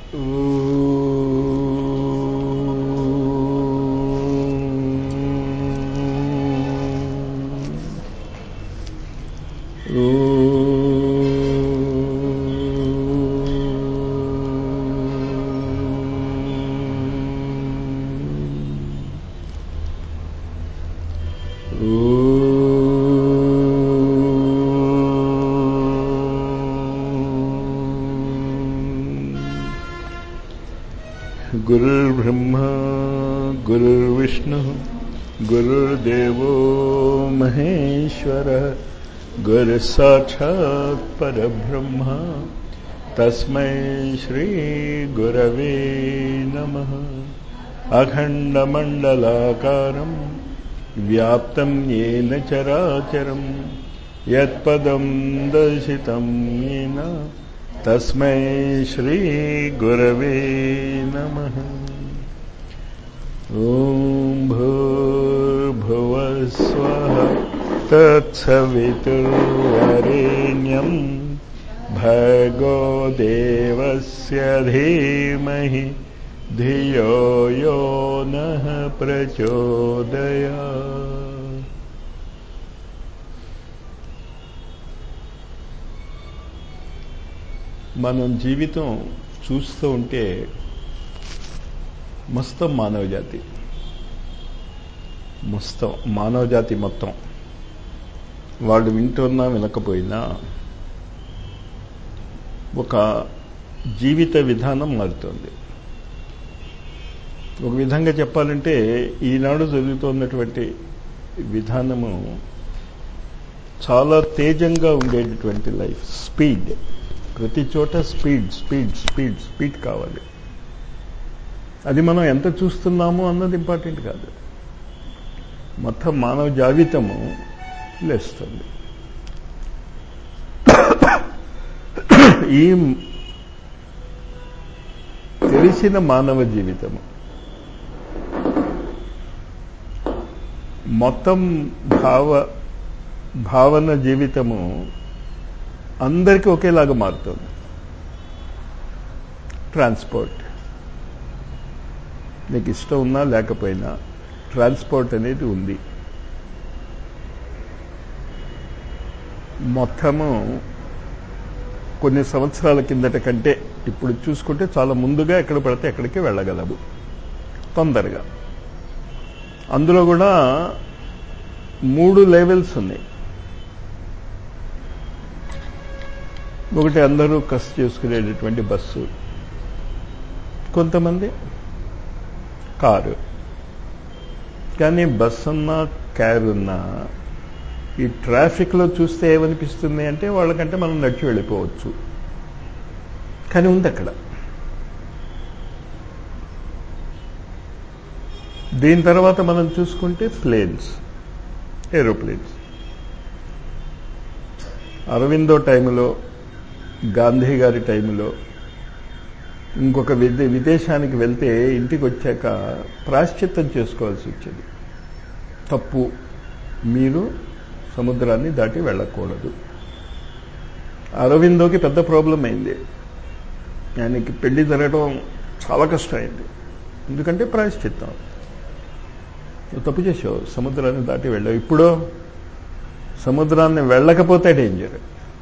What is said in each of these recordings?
गुरुर्ब्रह्मा गुरुर्विष्णु गुरुर्देवो महेश्वरः गुरुसाक्षात् परब्रह्म तस्मै श्री गुरवे नमः। अखण्डमण्डलाकारं व्याप्तं येन चराचरं यत्पदं दर्शितं येन तस्मै श्री गुरवे नमः। ॐ भूर्भुवः स्वः तत्सवितुर्वरेण्यं भर्गो देवस्य धीमहि धियो यो नः प्रचोदयात्। మనం జీవితం చూస్తూ ఉంటే మొత్తం మానవజాతి మొత్తం వాళ్ళు వింటున్నా వినకపోయినా ఒక జీవిత విధానం మారుతుంది. ఒక విధంగా చెప్పాలంటే ఈనాడు జరుగుతున్నటువంటి విధానము చాలా తేజంగా ఉండేటటువంటి లైఫ్. స్పీడ్, ప్రతి చోట స్పీడ్ స్పీడ్ స్పీడ్ స్పీడ్ కావాలి. అది మనం ఎంత చూస్తున్నామో అన్నది ఇంపార్టెంట్ కాదు, మొత్తం మానవ జాబితము లేస్తుంది. ఈ తెలిసిన మానవ జీవితము మొత్తం భావన జీవితము అందరికీ ఒకేలాగా మారుతుంది. ట్రాన్స్పోర్ట్, నీకు ఇష్టం ఉన్నా లేకపోయినా ట్రాన్స్పోర్ట్ అనేది ఉంది. మొత్తము కొన్ని సంవత్సరాల కిందట కంటే ఇప్పుడు చూసుకుంటే చాలా ముందుగా ఎక్కడ పడితే ఎక్కడికి వెళ్ళగలము తొందరగా. అందులో కూడా 3 లెవెల్స్ ఉన్నాయి. ఒకటి అందరూ కష్ట చేసుకునేటటువంటి బస్సు, కొంతమంది కారు. కానీ బస్సు ఉన్నా కారు ఉన్నా ఈ ట్రాఫిక్లో చూస్తే ఏమనిపిస్తుంది అంటే వాళ్ళకంటే మనం నడిచి వెళ్ళిపోవచ్చు, కానీ ఉంది అక్కడ. దీని తర్వాత మనం చూసుకుంటే ప్లేన్స్, ఏరోప్లేన్స్. అరవిందో టైంలో, గాంధీ గారి టైంలో ఇంకొక విదేశానికి వెళ్తే ఇంటికి వచ్చాక ప్రాశ్చిత్తం చేసుకోవాల్సి వచ్చేది. తప్పు, మీరు సముద్రాన్ని దాటి వెళ్ళకూడదు. అరవిందోకి పెద్ద ప్రాబ్లం అయింది. ఆయనకి పెళ్లి జరగడం చాలా కష్టమైంది. ఎందుకంటే ప్రాయశ్చిత్తం, తప్పు చేసావు, సముద్రాన్ని దాటి వెళ్ళావు. ఇప్పుడు సముద్రాన్ని వెళ్ళకపోతే డేంజర్.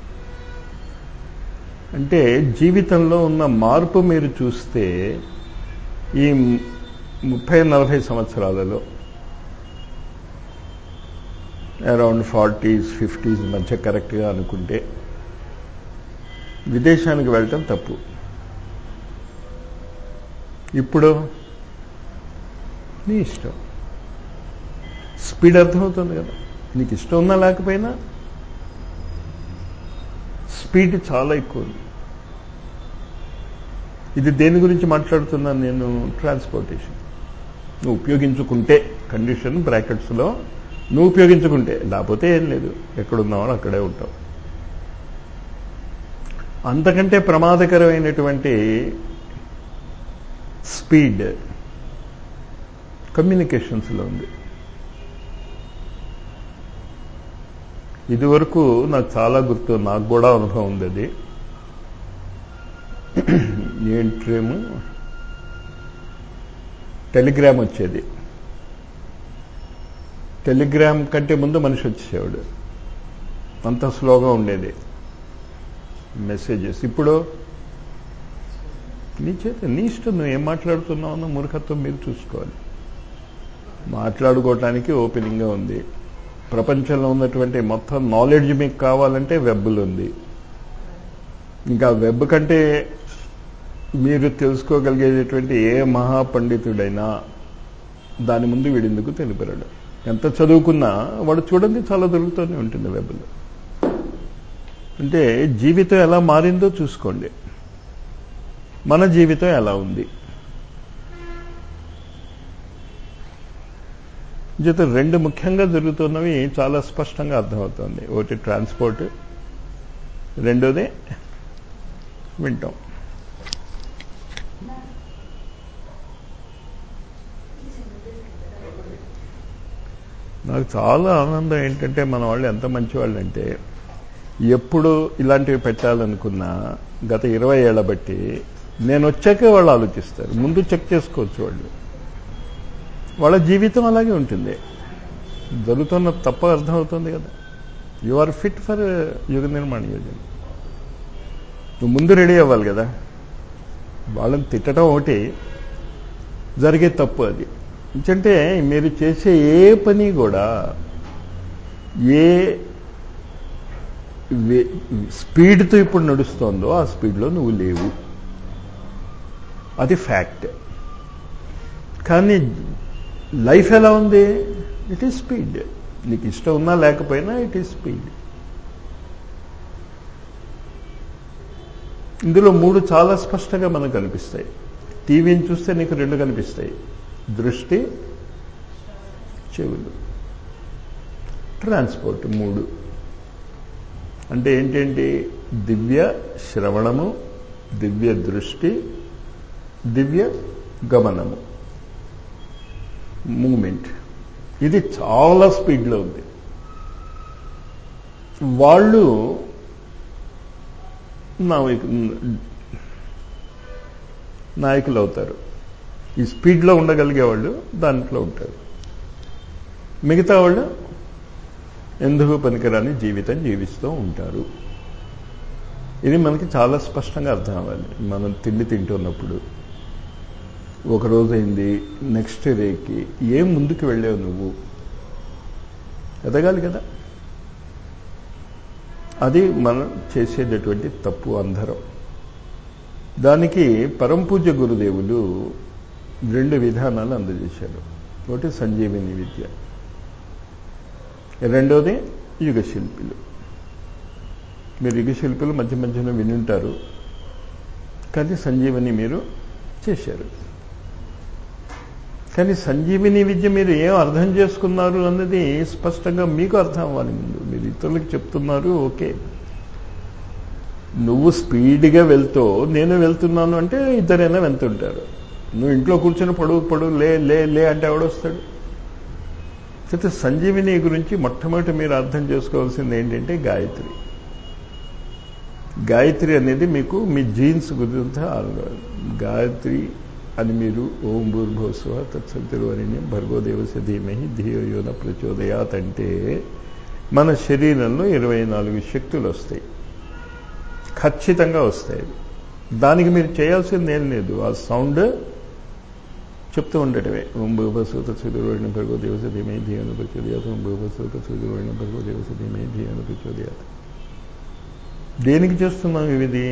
అంటే జీవితంలో ఉన్న మార్పు మీరు చూస్తే ఈ 30-40 సంవత్సరాలలో అరౌండ్ 40s 50s మధ్య కరెక్ట్గా అనుకుంటే విదేశానికి వెళ్ళటం తప్పు. ఇప్పుడు నీ ఇష్టం. స్పీడ్ అర్థమవుతుంది కదా, నీకు ఇష్టం ఉన్నా లేకపోయినా స్పీడ్ చాలా ఎక్కువ ఉంది. ఇది దేని గురించి మాట్లాడుతున్నాను నేను? ట్రాన్స్పోర్టేషన్. నువ్వు ఉపయోగించుకుంటే, కండిషన్ బ్రాకెట్స్లో, నువ్వు ఉపయోగించుకుంటే, లేకపోతే ఏం లేదు, ఎక్కడున్నావో అక్కడే ఉంటావు. అంతకంటే ప్రమాదకరమైనటువంటి స్పీడ్ కమ్యూనికేషన్స్లో ఉంది. ఇదివరకు నాకు చాలా గుర్తు, నాకు కూడా అనుభవం ఉంది. అది ఏంట్రేమో టెలిగ్రామ్ వచ్చేది. టెలిగ్రామ్ కంటే ముందు మనిషి వచ్చేవాడు, అంత స్లోగా ఉండేది మెసేజెస్. ఇప్పుడు నీ చేత నీ ఇష్టం, నువ్వు ఏం మాట్లాడుతున్నావు అన్న మూర్ఖత్వం మీరు చూసుకోవాలి. మాట్లాడుకోవటానికి ఓపెనింగ్గా ఉంది. ప్రపంచంలో ఉన్నటువంటి మొత్తం నాలెడ్జ్ మీకు కావాలంటే వెబ్లో ఉంది. ఇంకా వెబ్ కంటే మీరు తెలుసుకోగలిగేటటువంటి ఏ మహాపండితుడైనా దాని ముందు వీడిందుకు తెలిపరాడు. ఎంత చదువుకున్నా వాడు చూడండి చాలా దొరుకుతూనే ఉంటుంది వెబ్లో. అంటే జీవితం ఎలా మారిందో చూసుకోండి, మన జీవితం ఎలా ఉంది. జీవితం 2 ముఖ్యంగా జరుగుతున్నవి చాలా స్పష్టంగా అర్థమవుతుంది. ఒకటి ట్రాన్స్పోర్ట్, రెండోది వింటాం. నాకు చాలా ఆనందం ఏంటంటే మన వాళ్ళు ఎంత మంచివాళ్ళు అంటే, ఎప్పుడు ఇలాంటివి పెట్టాలనుకున్నా గత 20 ఏళ్ల బట్టి నేను వచ్చాకే వాళ్ళు ఆలోచిస్తారు. ముందు చెక్ చేసుకోవచ్చు వాళ్ళు. వాళ్ళ జీవితం అలాగే ఉంటుంది. జరుగుతున్న తప్ప అర్థమవుతుంది కదా. యు ఆర్ ఫిట్ ఫర్ యుగ నిర్మాణ యోజన. నువ్వు ముందు రెడీ అవ్వాలి కదా. వాళ్ళని తిట్టడం ఒకటి, జరిగే తప్పు అది. ఎందుకంటే మీరు చేసే ఏ పని కూడా ఏ స్పీడ్తో ఇప్పుడు నడుస్తోందో ఆ స్పీడ్లో నువ్వు లేవు, అది ఫ్యాక్ట్. కానీ లైఫ్ ఎలా ఉంది? It is speed. నీకు ఇష్టం ఉన్నా లేకపోయినా ఇట్ ఈజ్ స్పీడ్. ఇందులో 3 చాలా స్పష్టంగా మనకు కనిపిస్తాయి. టీవీని చూస్తే నీకు 2 కనిపిస్తాయి, దృష్టి, చెవులు. ట్రాన్స్పోర్ట్ 3 అంటే ఏంటేంటి? దివ్య శ్రవణము, దివ్య దృష్టి, దివ్య గమనము, మూమెంట్. ఇది చాలా స్పీడ్లో ఉంది. వాళ్ళు నాయకులు అవుతారు. ఈ స్పీడ్లో ఉండగలిగే వాళ్ళు దాంట్లో ఉంటారు. మిగతా వాళ్ళు ఎందుకు పనికిరాని జీవితం జీవిస్తూ ఉంటారు. ఇది మనకి చాలా స్పష్టంగా అర్థం అవ్వాలి. మనం తిండి తింటున్నప్పుడు ఒకరోజు అయింది, నెక్స్ట్ డేకి ఏం ముందుకు వెళ్ళావు నువ్వు? ఎదగాలి కదా. అది మనం చేసేటటువంటి తప్పు అందరం. దానికి పరంపూజ్య గురుదేవులు 2 విధానాలు అందజేశారు. ఒకటి సంజీవిని విద్య, రెండోది యుగ శిల్పులు. మీరు యుగ శిల్పులు మధ్య మధ్యలో వినుంటారు, కానీ సంజీవిని మీరు చేశారు. కానీ సంజీవిని విద్య మీరు ఏం అర్థం చేసుకున్నారు అన్నది స్పష్టంగా మీకు అర్థం అవ్వాలి ముందు. మీరు ఇతరులకు చెప్తున్నారు, ఓకే, నువ్వు స్పీడ్గా వెళ్తూ నేను వెళ్తున్నాను అంటే ఇద్దరైనా వెళ్తుంటారు. నువ్వు ఇంట్లో కూర్చొని పడు లే లే లే అంటే ఎవడొస్తాడు? అయితే సంజీవిని గురించి మొట్టమొదటి మీరు అర్థం చేసుకోవాల్సింది ఏంటంటే గాయత్రి. గాయత్రి అనేది మీకు మీ జీన్స్ గురించి గాయత్రి అని మీరు ఓం భూర్భువస్సువః తత్సవితుర్వరేణ్యం భర్గో దేవస్య ధీమహి ధియో యో న ప్రచోదయాత్ అంటే మన శరీరంలో 24 శక్తులు వస్తాయి, ఖచ్చితంగా వస్తాయి. దానికి మీరు చేయాల్సింది ఏం లేదు, ఆ సౌండ్ చెప్తూ ఉండటమే. ఓం భూర్భువస్సువః తత్సవితుర్వరేణ్యం భర్గో దేవస్య ధీమహి ధియో న ప్రచోదయాత్, ఓం భూర్భువస్సువః తత్సవితుర్వరేణ్యం భర్గో దేవస్య ధీమహి ధియో న ప్రచోదయాత్. దేనికి చేస్తున్నాం ఇది?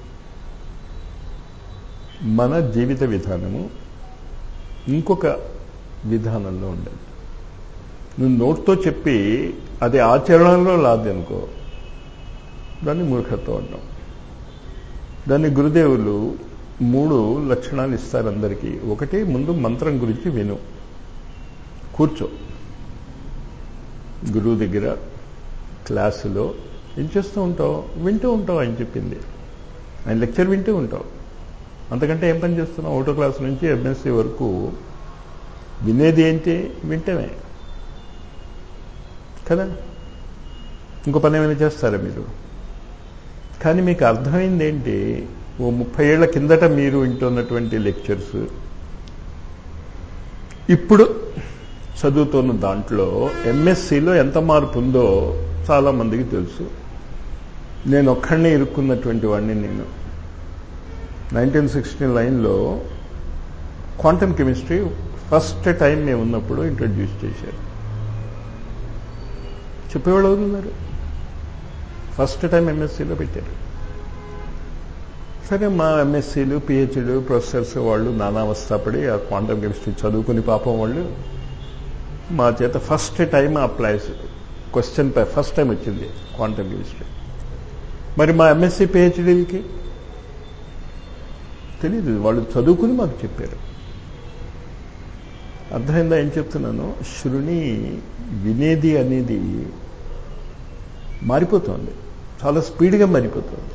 మన జీవిత విధానము ఇంకొక విధానంలో ఉండాలి. నువ్వు నోట్తో చెప్పి అది ఆచరణలో లాదనుకో, దాన్ని మూర్ఖత్వం అంటాం. దాన్ని గురుదేవులు 3 లక్షణాలు ఇస్తారు అందరికీ. ఒకటి, ముందు మంత్రం గురించి విను, కూర్చో. గురువు దగ్గర క్లాసులో ఏం చేస్తూ ఉంటావు? వింటూ ఉంటావు. ఆయన చెప్పింది, ఆయన లెక్చర్ వింటూ ఉంటావు. అంతకంటే ఏం పని చేస్తున్నావు? 1వ క్లాస్ నుంచి ఎంఎస్సీ వరకు వినేది ఏంటి? వింటమే కదా. ఇంకో పని ఏమైనా చేస్తారా మీరు? కానీ మీకు అర్థమైంది ఏంటి? ఓ 30 ఏళ్ల కిందట మీరు వింటున్నటువంటి లెక్చర్స్ ఇప్పుడు చదువుతున్న దాంట్లో ఎంఎస్సిలో ఎంత మార్పు ఉందో చాలామందికి తెలుసు. నేను ఒక్కడినే ఇరుక్కున్నటువంటి వాడిని. నేను 1969లో క్వాంటమ్ కెమిస్ట్రీ ఫస్ట్ టైం మేము ఉన్నప్పుడు ఇంట్రడ్యూస్ చేశారు. చెప్పేవాళ్ళు అవుతున్నారు. ఫస్ట్ టైం ఎంఎస్సీలో పెట్టారు. సరే, మా ఎంఎస్సీలు పిహెచ్డీలు ప్రొఫెసర్స్ వాళ్ళు నానావస్థపడి ఆ క్వాంటమ్ కెమిస్ట్రీ చదువుకుని పాపం వాళ్ళు మా చేత first time applies question first time వచ్చింది క్వాంటమ్ కెమిస్ట్రీ. మరి మా ఎంఎస్సీ పిహెచ్డీలకి తెలీదు, వాళ్ళు చదువుకుని మాకు చెప్పారు. అర్థమైందా ఏం చెప్తున్నాను? శృణి వినేది అనేది మారిపోతుంది, చాలా స్పీడ్గా మారిపోతుంది.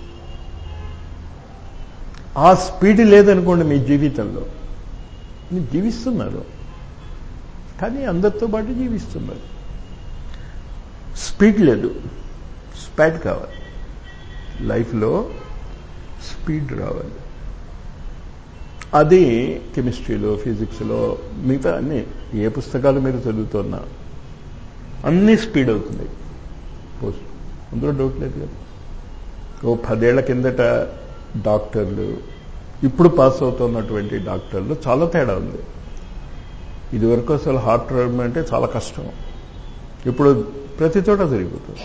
ఆ స్పీడ్ లేదనుకోండి మీ జీవితంలో, మీరు జీవిస్తున్నారు కానీ అందరితో పాటు జీవిస్తున్నారు. స్పీడ్ లేదు, స్పాడ్ కావాలి. లైఫ్లో స్పీడ్ రావాలి. అది కెమిస్ట్రీలో, ఫిజిక్స్లో, మిగతా అన్నీ ఏ పుస్తకాలు మీరు చదువుతున్నా అన్నీ స్పీడ్ అవుతుంది. అందులో డౌట్ లేదు కదా. ఓ 10 ఏళ్ల కిందట డాక్టర్లు, ఇప్పుడు పాస్ అవుతున్నటువంటి డాక్టర్లు చాలా తేడా ఉంది. ఇదివరకు అసలు హార్ట్ ట్రీట్మెంట్ అంటే చాలా కష్టం, ఇప్పుడు ప్రతి చోట జరిగిపోతుంది.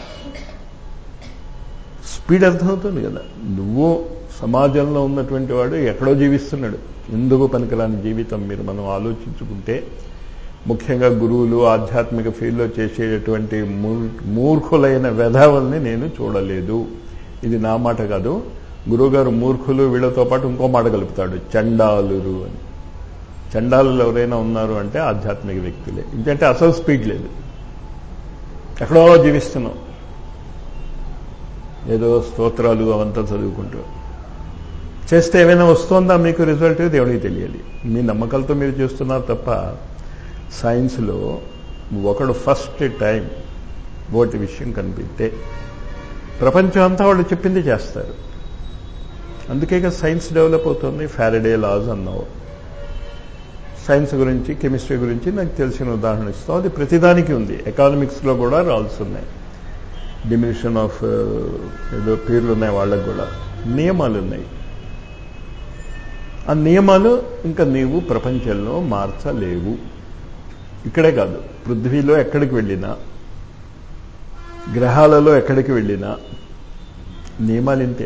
స్పీడ్ అర్థమవుతుంది కదా. నువ్వు సమాజంలో ఉన్నటువంటి వాడు ఎక్కడో జీవిస్తున్నాడు, ఎందుకు పనికిరాని జీవితం. మనం ఆలోచించుకుంటే ముఖ్యంగా గురువులు ఆధ్యాత్మిక ఫీల్డ్లో చేసేటువంటి మూర్ఖులైన వెధవల్ని నేను చూడలేదు. ఇది నా మాట కాదు, గురువుగారు మూర్ఖులు వీళ్ళతో పాటు ఇంకో మాట కలుపుతాడు, చండాలురు అని. చండాలులు ఎవరైనా ఉన్నారు అంటే ఆధ్యాత్మిక వ్యక్తులే. ఎందుకంటే అసలు స్పీడ్ లేదు, ఎక్కడో జీవిస్తున్నాం, ఏదో స్తోత్రాలు అవంతా చదువుకుంటూ చేస్తే ఏమైనా వస్తుందా మీకు రిజల్ట్? దేవుడికి తెలియాలి. మీ నమ్మకాలతో మీరు చేస్తున్నారు తప్ప సైన్స్లో ఒకడు ఫస్ట్ టైం ఒకటి విషయం కనిపిస్తే ప్రపంచం అంతా వాళ్ళు చెప్పింది చేస్తారు. అందుకే సైన్స్ డెవలప్ అవుతుంది. ఫారడే లాస్ అన్నావు, సైన్స్ గురించి కెమిస్ట్రీ గురించి నాకు తెలిసిన ఉదాహరణ ఇస్తాం. అది ప్రతిదానికి ఉంది. ఎకానమిక్స్లో కూడా రాల్స్ ఉన్నాయి, డిమినిషన్ ఆఫ్ ఏదో పేర్లు ఉన్నాయి, వాళ్ళకు కూడా నియమాలు ఉన్నాయి. ఆ నియమాలు ఇంకా నీవు ప్రపంచంలో మార్చలేవు. ఇక్కడే కాదు, పృథ్వీలో ఎక్కడికి వెళ్ళినా, గ్రహాలలో ఎక్కడికి వెళ్ళినా నియమాలు ఇంతే.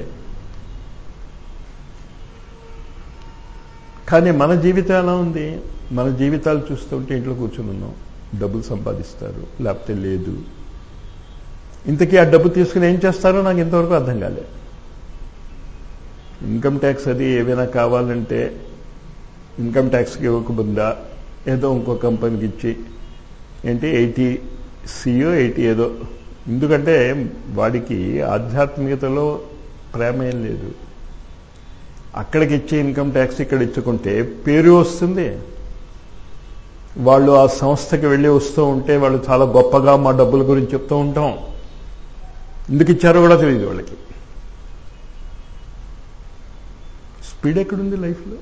కానీ మన జీవితం ఎలా ఉంది? మన జీవితాలు చూస్తుంటే ఇంట్లో కూర్చుని ఉన్నాం, డబ్బులు సంపాదిస్తారు లేకపోతే లేదు. ఇంతకీ ఆ డబ్బు తీసుకుని ఏం చేస్తారో నాకు ఇంతవరకు అర్థం కాలే. ఇన్కమ్ ట్యాక్స్ అది ఏమైనా కావాలంటే ఇన్కమ్ ట్యాక్స్కి ఇవ్వకుండా ఏదో ఇంకో కంపెనీకి ఇచ్చి ఏంటి 80 సియో 80 ఏదో. ఎందుకంటే వాడికి ఆధ్యాత్మికతలో ప్రేమ ఏం లేదు. అక్కడికి ఇచ్చే ఇన్కమ్ ట్యాక్స్ ఇక్కడ ఇచ్చుకుంటే పేరు వస్తుంది. వాళ్ళు ఆ సంస్థకి వెళ్ళి వస్తూ ఉంటే వాళ్ళు చాలా గొప్పగా మా డబ్బుల గురించి చెప్తూ ఉంటాం. ఎందుకు ఇచ్చారో కూడా తెలియదు వాళ్ళకి. స్పీడ్ ఎక్కడుంది లైఫ్లో?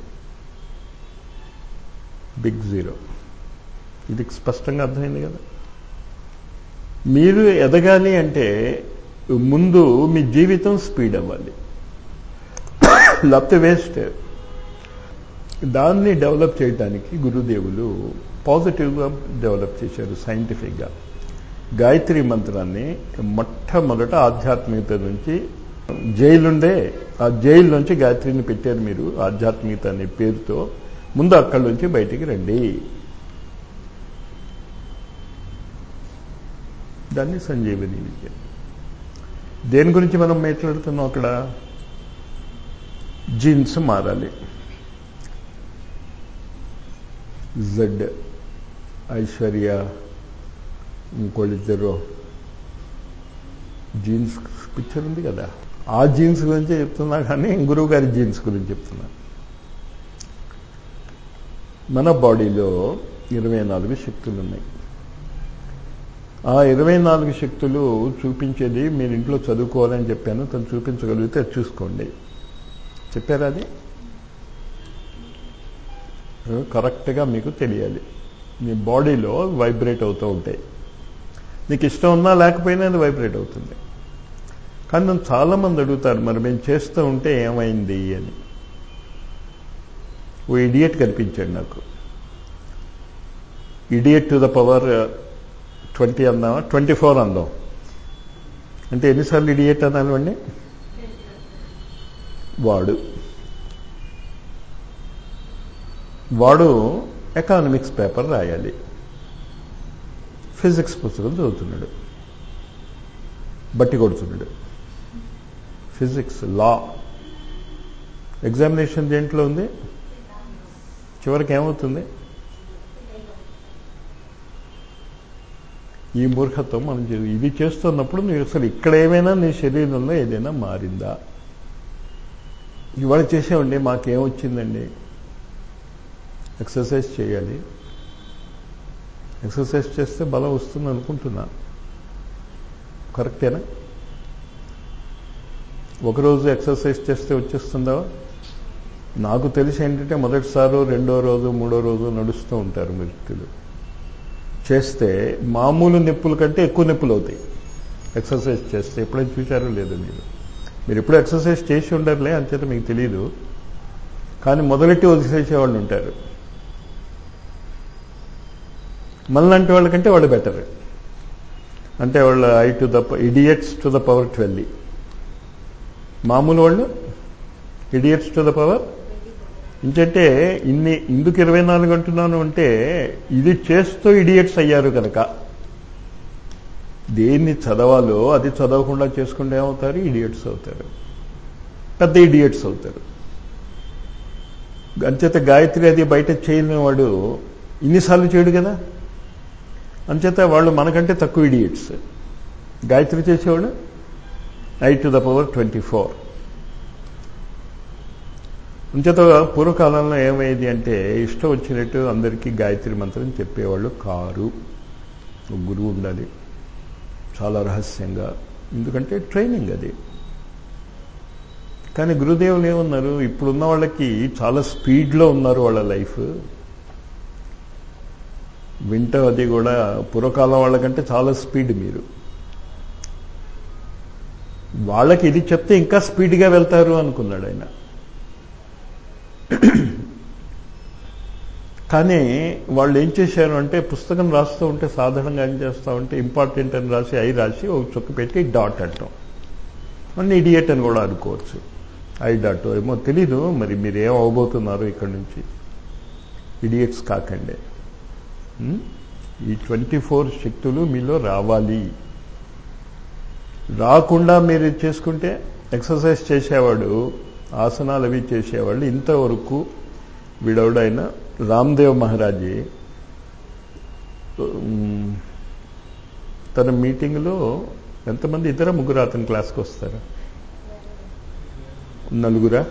Big zero. ఇది స్పష్టంగా అర్థమైంది కదా. మీరు ఎదగాలి అంటే ముందు మీ జీవితం స్పీడ్ అవ్వాలి, లేకపోతే వేస్ట్. దాన్ని డెవలప్ చేయడానికి గురుదేవులు పాజిటివ్గా డెవలప్ చేశారు సైంటిఫిక్గా. గాయత్రి మంత్రాన్ని మొట్టమొదట ఆధ్యాత్మికత నుంచి, జైలుండే ఆ జైలు నుంచి గాయత్రిని పెట్టారు మీరు ఆధ్యాత్మికత అనే పేరుతో. ముందు అక్కడి నుంచి బయటికి రండి. దాన్ని సంజీవని విద్య. దేని గురించి మనం మాట్లాడుతున్నాం అక్కడ? జీన్స్ మారాలి. జెడ్ ఐశ్వర్య ఇంకోళ్ళిద్దరు జీన్స్ పిక్చర్ ఉంది కదా, ఆ జీన్స్ గురించి చెప్తున్నా, కానీ గురువు గారి జీన్స్ గురించి చెప్తున్నా. మన బాడీలో 24 శక్తులు ఉన్నాయి. ఆ 24 శక్తులు చూపించేది మీరు ఇంట్లో చదువుకోవాలని చెప్పాను, తను చూపించగలిగితే చూసుకోండి. చెప్పారా? అది కరెక్ట్గా మీకు తెలియాలి. మీ బాడీలో వైబ్రేట్ అవుతూ ఉంటాయి. నీకు ఇష్టం ఉన్నా లేకపోయినా అది వైబ్రేట్ అవుతుంది. కానీ నన్ను చాలామంది అడుగుతారు, మరి మేము చేస్తూ ఉంటే ఏమైంది అని. ఓ ఇడియట్ కనిపించాడు నాకు. ఇడియట్ టు ద పవర్ 20 అందామా, 24 అందాం. అంటే ఎన్నిసార్లు ఇడియట్ అనాలండి? వాడు ఎకనామిక్స్ పేపర్ రాయాలి, ఫిజిక్స్ పుస్తకం చదువుతున్నాడు, బట్టి కొడుతున్నాడు. ఫిజిక్స్, లా, ఎగ్జామినేషన్ దేంట్లో ఉంది? చివరికి ఏమవుతుంది? ఈ మూర్ఖత్వం మనం ఇది చేస్తున్నప్పుడు మీరు అసలు ఇక్కడ ఏమైనా నీ శరీరంలో ఏదైనా మారిందా? ఇవాళ చేసామండి, మాకేమొచ్చిందండి? ఎక్సర్సైజ్ చేయాలి. ఎక్సర్సైజ్ చేస్తే బలం వస్తుంది అనుకుంటున్నా. కరెక్టేనా? ఒకరోజు ఎక్సర్సైజ్ చేస్తే వచ్చేస్తుందా? నాకు తెలిసి ఏంటంటే మొదటిసారో రెండో రోజు మూడో రోజు నడుస్తూ ఉంటారు వ్యక్తులు. చేస్తే మామూలు నొప్పుల కంటే ఎక్కువ నొప్పులు అవుతాయి ఎక్సర్సైజ్ చేస్తే. ఎప్పుడైనా చూశారో లేదో మీరు ఎప్పుడు ఎక్సర్సైజ్ చేసి ఉండరులే, అంచేత మీకు తెలియదు. కానీ మొదలెట్టి వదిలేసేవాళ్ళు ఉంటారు. మనలాంటి వాళ్ళకంటే వాళ్ళు బెటర్. అంటే వాళ్ళ ఇడియట్స్ టు ద పవర్ 12. మామూలు వాళ్ళు ఇడియట్స్ టు ద పవర్. ఇంకంటే ఇందుకు 24 అంటున్నాను అంటే ఇది చేస్తూ ఇడియట్స్ అయ్యారు కనుక. దేన్ని చదవాలో అది చదవకుండా చేసుకుంటే ఏమవుతారు? ఇడియట్స్ అవుతారు, పెద్ద ఇడియట్స్ అవుతారు. అంచేత గాయత్రి అది బయట చేయని వాడు ఇన్నిసార్లు చేయడు కదా. అంచేత వాళ్ళు మనకంటే తక్కువ ఇడియట్స్. గాయత్రి చేసేవాడు I to the power 24. అంచేత పూర్వకాలంలో ఏమైంది అంటే ఇష్టం వచ్చినట్టు అందరికీ గాయత్రి మంత్రం చెప్పేవాళ్ళు కారు. గురువు ఉండాలి చాలా రహస్యంగా, ఎందుకంటే ట్రైనింగ్ అది. కానీ గురుదేవులు ఏమన్నారు, ఇప్పుడున్న వాళ్ళకి చాలా స్పీడ్లో ఉన్నారు వాళ్ళ లైఫ్. వింటూ అది కూడా పూర్వకాలం వాళ్ళకంటే చాలా స్పీడ్ మీరు. వాళ్ళకి ఇది చెప్తే ఇంకా స్పీడ్గా వెళ్తారు అనుకున్నాడు ఆయన. కానీ వాళ్ళు ఏం చేశారు అంటే పుస్తకం రాస్తూ ఉంటే సాధారణంగా ఏం చేస్తూ ఉంటే ఇంపార్టెంట్ అని రాసి ఐ రాసి ఒక చుక్క పెట్టి డాట్ అంటాం. అన్ని ఇడియట్ అని కూడా అనుకోవచ్చు. ఐ డాట్ ఏమో తెలీదు, మరి మీరు ఏం అవబోతున్నారు ఇక్కడి నుంచి. ఇడియట్స్ కాకండి. ఈ 24 శక్తులు మీలో రావాలి. రాకుండా మీరు చేసుకుంటే ఎక్సర్సైజ్ చేసేవాడు, ఆసనాలు అవి చేసేవాళ్ళు ఇంతవరకు వీడెవడైనా రామ్దేవ్ మహారాజీ తన మీటింగ్లో ఎంతమంది? ఇద్దరు ముగ్గురు అతని క్లాస్కి వస్తారు? నలుగురా?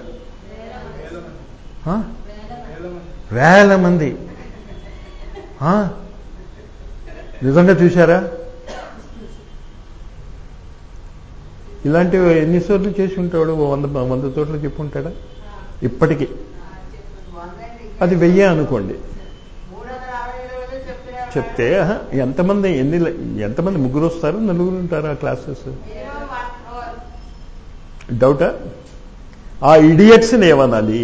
వేల మంది. నిజంగా చూశారా? ఇలాంటివి ఎన్నిసార్లు చేసి ఉంటాడు? 100 చోట్ల చెప్పుంటాడా ఇప్పటికీ? అది 1000 అనుకోండి. చెప్తే ఎంతమంది ముగ్గురు వస్తారు, నలుగురు ఉంటారా క్లాసెస్? డౌటా? ఆ ఇడియట్స్ని ఏమనాలి?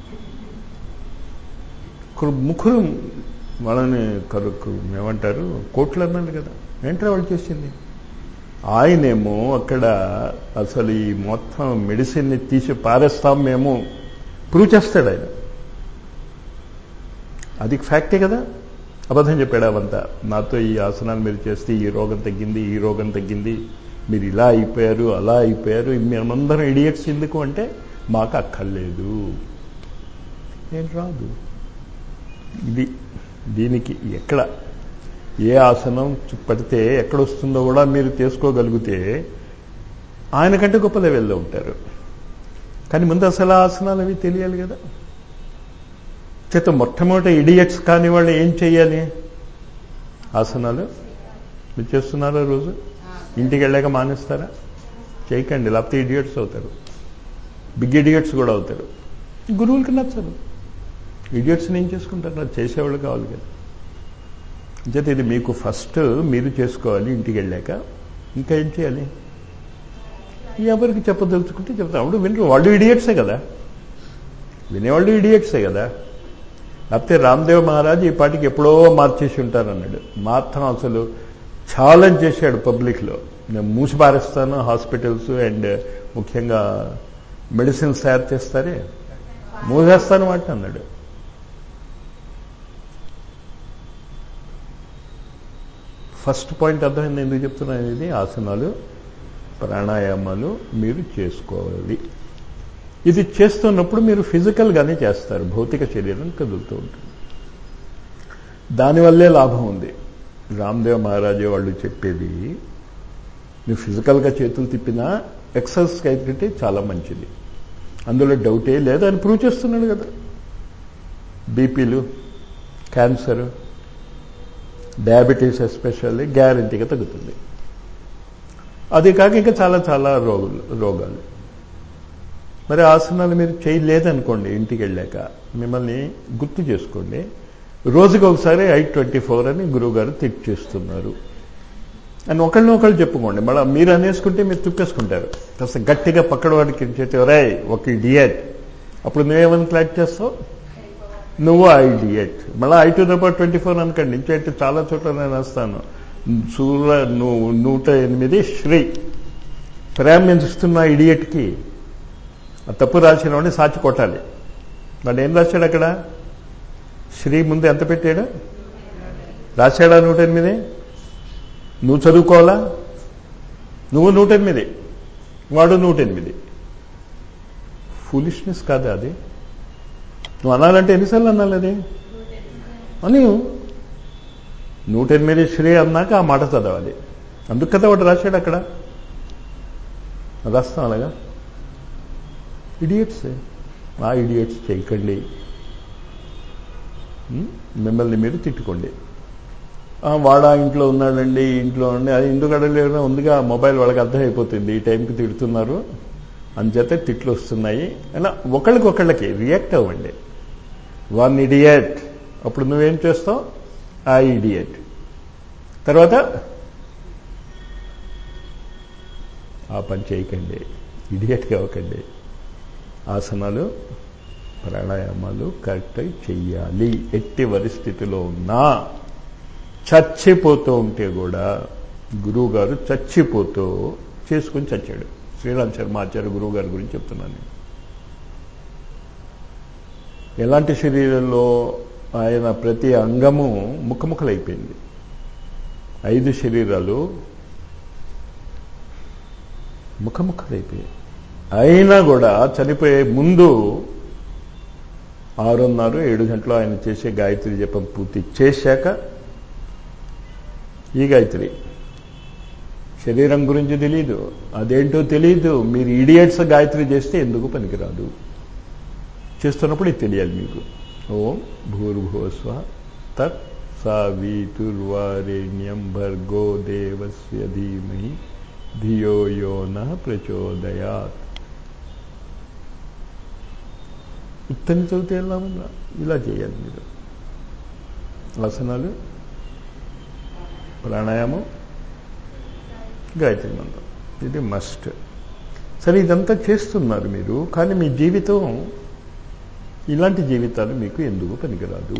ముగ్గురు వాళ్ళని ఏమంటారు, కోట్లు అన్నాడు కదా. ఏంట్రా వాళ్ళు చేసింది? ఆయనేమో అక్కడ అసలు ఈ మొత్తం మెడిసిన్ని తీసి పారేస్తాం మేము ప్రూవ్ చేస్తాడు ఆయన. అది ఫ్యాక్టే కదా. అబద్ధం చెప్పాడు అవంతా. నాతో ఈ ఆసనాలు మీరు చేస్తే ఈ రోగం తగ్గింది, ఈ రోగం తగ్గింది, మీరు ఇలా అయిపోయారు, అలా అయిపోయారు, మేమందరం ఇడియట్స్ ఎందుకు అంటే మాకు అక్కర్లేదు. ఏం రాదు. దీనికి ఎక్కడ ఏ ఆసనం పడితే ఎక్కడొస్తుందో కూడా మీరు చేసుకోగలిగితే ఆయనకంటే గొప్ప లెవెల్లో ఉంటారు. కానీ ముందు అసలు ఆసనాలు అవి తెలియాలి కదా. చేత మొట్టమొదటి ఇడియట్స్ కాని వాళ్ళు ఏం చెయ్యాలి? ఆసనాలు మీరు చేస్తున్నారా రోజు? ఇంటికి వెళ్ళాక మానేస్తారా? చేయకండి, లేకపోతే ఇడియట్స్ అవుతారు. బిగ్ ఇడియట్స్ కూడా అవుతారు. గురువులకి నచ్చదు. ఇడియట్స్ని ఏం చేసుకుంటారు? అది చేసేవాళ్ళు కావాలి కదా. అంచేత ఇది మీకు ఫస్ట్ మీరు చేసుకోవాలి. ఇంటికి వెళ్ళాక ఇంకా ఏం చేయాలి? ఎవరికి చెప్పదలుచుకుంటే చెప్తాం. అప్పుడు వినరు. వాళ్ళు ఇడియట్సే కదా, వినేవాళ్ళు ఇడియట్సే కదా. లేకపోతే రామ్దేవ్ మహారాజ్ ఈ పాటికి ఎప్పుడో మార్చేసి ఉంటారన్నాడు. మాత్రం అసలు ఛాలెంజ్ చేశాడు పబ్లిక్లో. నేను మూసిపారేస్తాను హాస్పిటల్స్ అండ్ ముఖ్యంగా మెడిసిన్స్ తయారు చేస్తారే, మూసేస్తాను వాటిని అన్నాడు. ఫస్ట్ పాయింట్ అర్థమైంది ఎందుకు చెప్తున్నాను. ఇది ఆసనాలు ప్రాణాయామాలు మీరు చేసుకోవాలి. ఇది చేస్తున్నప్పుడు మీరు ఫిజికల్గానే చేస్తారు. భౌతిక శరీరం కదులుతూ ఉంటుంది. దానివల్లే లాభం ఉంది. రామ్దేవ్ మహారాజు వాళ్ళు చెప్పేది నువ్వు ఫిజికల్గా చేతులు తిప్పినా ఎక్సర్సైజ్ అయితే చాలా మంచిది, అందులో డౌటే లేదు. అని ప్రూవ్ చేస్తున్నాడు కదా. బీపీలు, క్యాన్సర్, డయాబెటీస్ ఎస్పెషల్లీ గ్యారంటీగా తగ్గుతుంది. అది కాక ఇంకా చాలా చాలా రోగాలు. మరి ఆసనాలు మీరు చేయలేదనుకోండి, ఇంటికి వెళ్ళాక మిమ్మల్ని గుర్తు చేసుకోండి. రోజుకి ఒకసారి 8:24 అని గురువుగారు తిట్ చేస్తున్నారు అని ఒకళ్ళు చెప్పుకోండి. మళ్ళీ మీరు అనేసుకుంటే మీరు తిప్పేసుకుంటారు. కాస్త గట్టిగా పక్కన వాడికి చేస్తే రాయ్ ఒక ఇడియట్. అప్పుడు నువ్వేమని క్లాట్ చేస్తావు? నువ్వు ఆ ఇడియట్. మళ్ళీ 8:24 అనకండి. ఇంకేంటి చాలా చోట్ల నేను వస్తాను. 108 శ్రీ ప్రేమ ఇస్తున్నా ఇడియట్కి. ఆ తప్పు రాసిన వాడిని సాచి కొట్టాలి. వాడు ఏం రాశాడు అక్కడ? శ్రీ ముందు ఎంత పెట్టాడు? రాశాడా 108? నువ్వు చదువుకోవాలా? నువ్వు 108, వాడు 108. ఫూలిష్నెస్ కాదా అది? నువ్వు అనాలంటే ఎన్నిసార్లు అనాలి అది అని? 108 శ్రీ అన్నాక ఆ మాట చదవాలి. అందుకు కదా వాడు రాశాడు అక్కడ. రాస్తాం అలాగా. ఇడియట్స్. ఆ ఇడియట్స్ చేయకండి. మిమ్మల్ని మీరు తిట్టుకోండి. వాడా ఇంట్లో ఉన్నాడండి, ఇంట్లో ఉండి అది ఎందుకు అడగలేదో ఉందిగా మొబైల్, వాళ్ళకి అర్థమైపోతుంది ఈ టైంకి తిడుతున్నారు అంచేతే తిట్లు వస్తున్నాయి అలా. ఒకళ్ళకి రియాక్ట్ అవ్వండి. One idiot. అప్పుడు నువ్వేం చేస్తావు? ఆ ఇడియట్. తర్వాత ఆ పని చేయకండి, ఇడియట్గా అవ్వకండి. ఆసనాలు ప్రాణాయామాలు కరెక్ట్గా చెయ్యాలి. ఎట్టి పరిస్థితిలో ఉన్నా. చచ్చిపోతూ ఉంటే కూడా గురువు గారు చచ్చిపోతూ చేసుకుని చచ్చాడు. శ్రీరామ్ శర్మ ఆచార్య గురువు గారి గురించి చెప్తున్నాను. ఎలాంటి శరీరంలో ఆయన ప్రతి అంగము ముక్కముక్కలైపోయింది. 5 శరీరాలు ముక్కముక్కలైపోయాయి. అయినా కూడా చనిపోయే ముందు 6:30-7 గంటలు ఆయన చేసే గాయత్రి జపం పూర్తి చేశాక ఈ గాయత్రి. శరీరం గురించి తెలీదు, అదేంటో తెలీదు. మీరు ఇడియట్స్ గాయత్రి చేస్తే ఎందుకు పనికిరాదు. చేస్తున్నప్పుడు ఇది తెలియాలి మీకు. ఓం భూర్భువస్వ తత్ సావితుర్వరేణ్యం భర్గో దేవస్య ధీమహి ధియో యో నః ప్రచోదయాత్. ఉత్తరం చదివితే వెళ్ళామన్నా ఇలా చేయాలి మీరు. ఆసనాలు, ప్రాణాయామం, గాయత్రి మంత్రం, ఇది మస్ట్. సరే ఇదంతా చేస్తున్నారు మీరు, కానీ మీ జీవితం ఇలాంటి జీవితాలు మీకు ఎందుకు పనికిరాదు?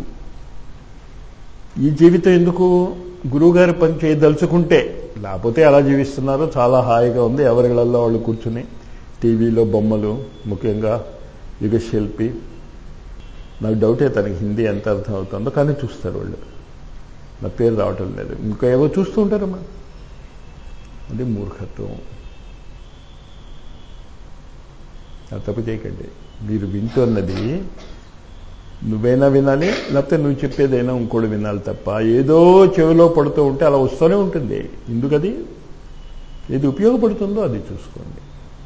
ఈ జీవితం ఎందుకు? గురువుగారి పని చేయదలుచుకుంటే. లేకపోతే ఎలా జీవిస్తున్నారో చాలా హాయిగా ఉంది. ఎవరిళ్ళల్లో వాళ్ళు కూర్చుని టీవీలో బొమ్మలు, ముఖ్యంగా యుగశిల్పి. నాకు డౌటే తనకి హిందీ ఎంత అర్థం అవుతుందో, కానీ చూస్తారు వాళ్ళు. నా పేరు రావటం లేదు. ఇంకా ఏవో చూస్తూ ఉంటారమ్మా. అది మూర్ఖత్వం. అది తప్పు చేయకండి. మీరు వింటున్నది నువ్వైనా వినాలి, లేకపోతే నువ్వు చెప్పేదైనా ఇంకోటి వినాలి తప్ప ఏదో చెవిలో పడుతూ ఉంటే అలా వస్తూనే ఉంటుంది. ఎందుకది? ఏది ఉపయోగపడుతుందో అది చూసుకోండి.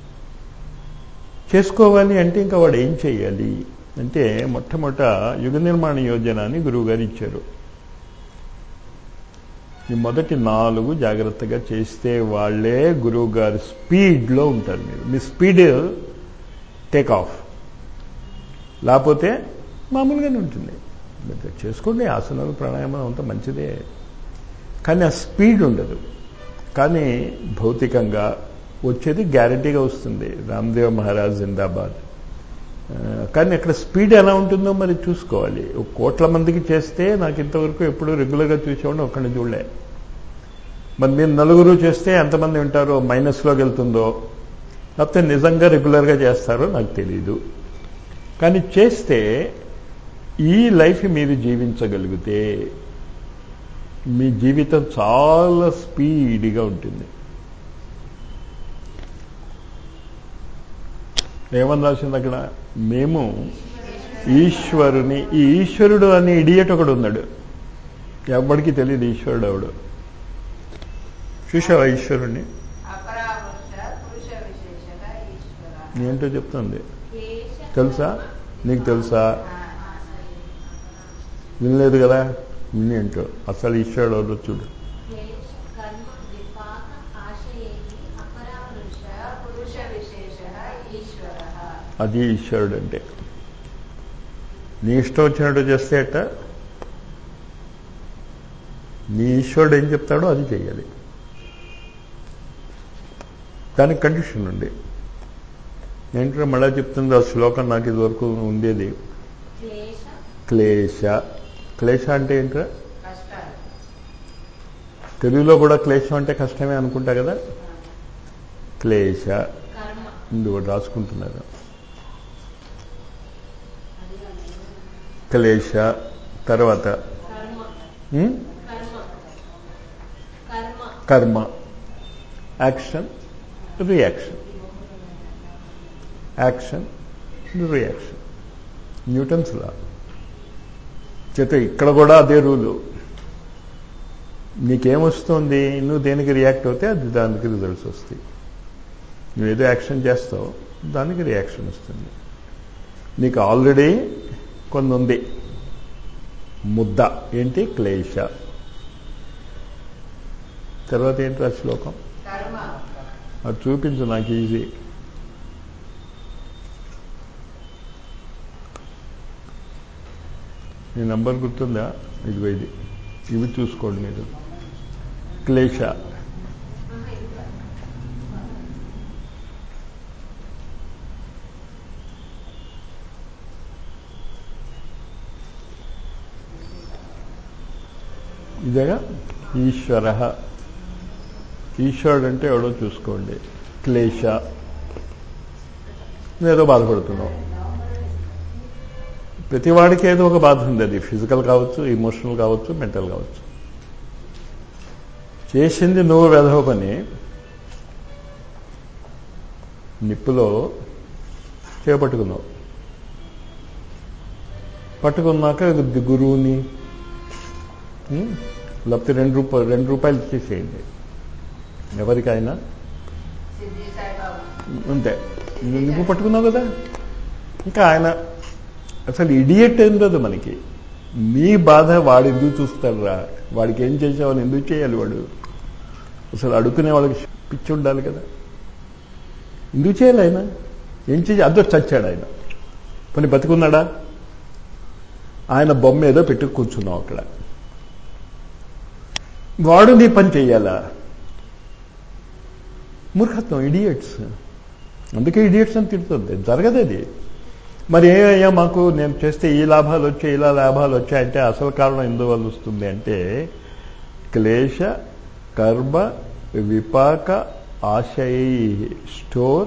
చేసుకోవాలి అంటే ఇంకా వాడు ఏం చేయాలి అంటే, మొట్టమొదట యుగ నిర్మాణ యోజన అని గురువుగారు ఇచ్చారు. ఈ మొదటి 4 జాగ్రత్తగా చేస్తే వాళ్ళే గురువుగారు స్పీడ్లో ఉంటారు. మీ స్పీడ్ టేక్ ఆఫ్, లేకపోతే మామూలుగానే ఉంటుంది. చేసుకోండి ఆసనాలు ప్రాణాయామం అంతా మంచిదే, కానీ ఆ స్పీడ్ ఉండదు. కానీ భౌతికంగా వచ్చేది గ్యారంటీగా వస్తుంది. రామ్దేవ్ మహారాజ్ జిందాబాద్. కానీ అక్కడ స్పీడ్ ఎలా ఉంటుందో మరి చూసుకోవాలి. కోట్ల మందికి చేస్తే నాకు ఇంతవరకు ఎప్పుడు రెగ్యులర్గా చూసేవాడిని, ఒక్కడిని చూడలే. మరి మీరు నలుగురు చేస్తే ఎంతమంది ఉంటారో, మైనస్లోకి వెళ్తుందో, లేకపోతే నిజంగా రెగ్యులర్గా చేస్తారో నాకు తెలీదు. కానీ చేస్తే ఈ లైఫ్ మీరు జీవించగలిగితే మీ జీవితం చాలా స్పీడ్గా ఉంటుంది. ఏమని రాసింది అక్కడ? మేము ఈశ్వరుని, ఈ ఈశ్వరుడు అనే ఇడియట్ ఒకడు ఉన్నాడు, ఎవరికి తెలియదు ఈశ్వరుడు ఎవడు. చూసావా ఈశ్వరుణ్ణి? ఏంటో చెప్తుంది, తెలుసా? నీకు తెలుసా? వినలేదు కదా, వినేంటో. అసలు ఈశ్వరుడు ఎవరో చూడు. అది ఈశ్వరుడు అంటే. నీ ఇష్టం వచ్చినట్టు చేస్తే అట్ట, నీ ఈశ్వరుడు ఏం చెప్తాడో అది చేయాలి. దానికి కండిషన్ ఉంది. ఏంటంటే మళ్ళా చెప్తుంది ఆ శ్లోకం, నాకు ఇదివరకు ఉండేది. క్లేశ. క్లేశ అంటే ఏంట్రా? తెలుగులో కూడా క్లేశం అంటే కష్టమే అనుకుంటా కదా. క్లేశ ఇందుకు రాసుకుంటున్నారు. క్లేశ తర్వాత కర్మ, action, reaction, action, reaction. Newton's law చేత ఇక్కడ కూడా అదే రూలు. నీకేమొస్తుంది, నువ్వు దేనికి రియాక్ట్ అవుతే అది దానికి రిజల్ట్స్ వస్తాయి. నువ్వేదో యాక్షన్ చేస్తావు, దానికి రియాక్షన్ వస్తుంది. నీకు ఆల్రెడీ కొన్ని ఉంది ముద్ద, ఏంటి? క్లేశ. తర్వాత ఏంటి ఆ శ్లోకం? అది చూపించు నాకు, ఈజీ. నీ నంబర్ గుర్తుందా? ఇదిగో ఇది, ఇవి చూసుకోండి మీరు. క్లేశ. ఇదేగా ఈశ్వర. ఈశ్వరుడు అంటే ఎవడో చూసుకోండి. క్లేశ, ఏదో బాధపడుతున్నావు. ప్రతివాడికి ఏదో ఒక బాధ ఉంది. అది ఫిజికల్ కావచ్చు, ఇమోషనల్ కావచ్చు, మెంటల్ కావచ్చు. చేసింది నువ్వు వెధవ పని. నిప్పులో చేపట్టుకున్నావు, పట్టుకున్నాక గురువుని లేకపోతే రెండు రూపాయలు ఇచ్చేసేయండి ఎవరికైనా, అంతే. నువ్వు పట్టుకున్నావు కదా. ఇంకా ఆయన అసలు ఇడియట్ ఉండదు మనకి. నీ బాధ వాడు ఎందుకు చూస్తాడురా, వాడికి ఏం చేసావని ఎందుకు చేయాలి వాడు? అసలు అడుక్కునే వాళ్ళకి పిచ్చి ఉండాలి కదా. ఎందుకు చేయాలి ఆయన? ఏం చేయాలి? అదో చచ్చాడు ఆయన, పని బతుకున్నాడా? ఆయన బొమ్మ ఏదో పెట్టుకు కూర్చున్నావు అక్కడ, వాడు నీ పని చెయ్యాలా? మూర్ఖత్వం, ఇడియట్స్. అందుకే ఇడియట్స్ అని తిడుతుంది. జరగదు అది. మరి ఏమయ్యా మాకు నేను చేస్తే ఈ లాభాలు వచ్చాయి, ఇలా లాభాలు వచ్చాయంటే అసలు కారణం ఎందువల్ల వస్తుంది అంటే క్లేశ కర్మ విపాక ఆశయై స్టోర్